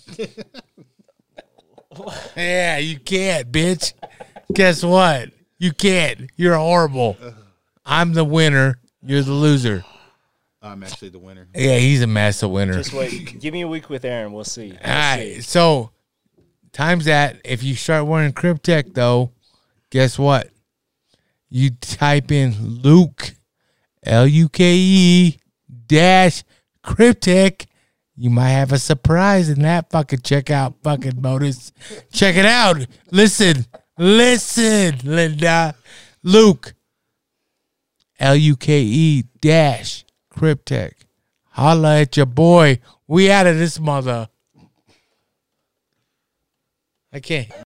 Yeah, you can't, bitch. Guess what? You can't. You're horrible. I'm the winner. You're the loser. I'm actually the winner. Yeah, he's a massive winner. Just wait. Give me a week with Aaron. We'll see. We'll All right. see. So, times that. If you start wearing Cryptech, though, guess what? You type in Luke, L U K E, dash Cryptech. You might have a surprise in that fucking checkout fucking bonus. Check it out. Listen. Listen, Linda. Luke, L U K E, dash Cryptech. Holla at your boy. We out of this mother. I can't.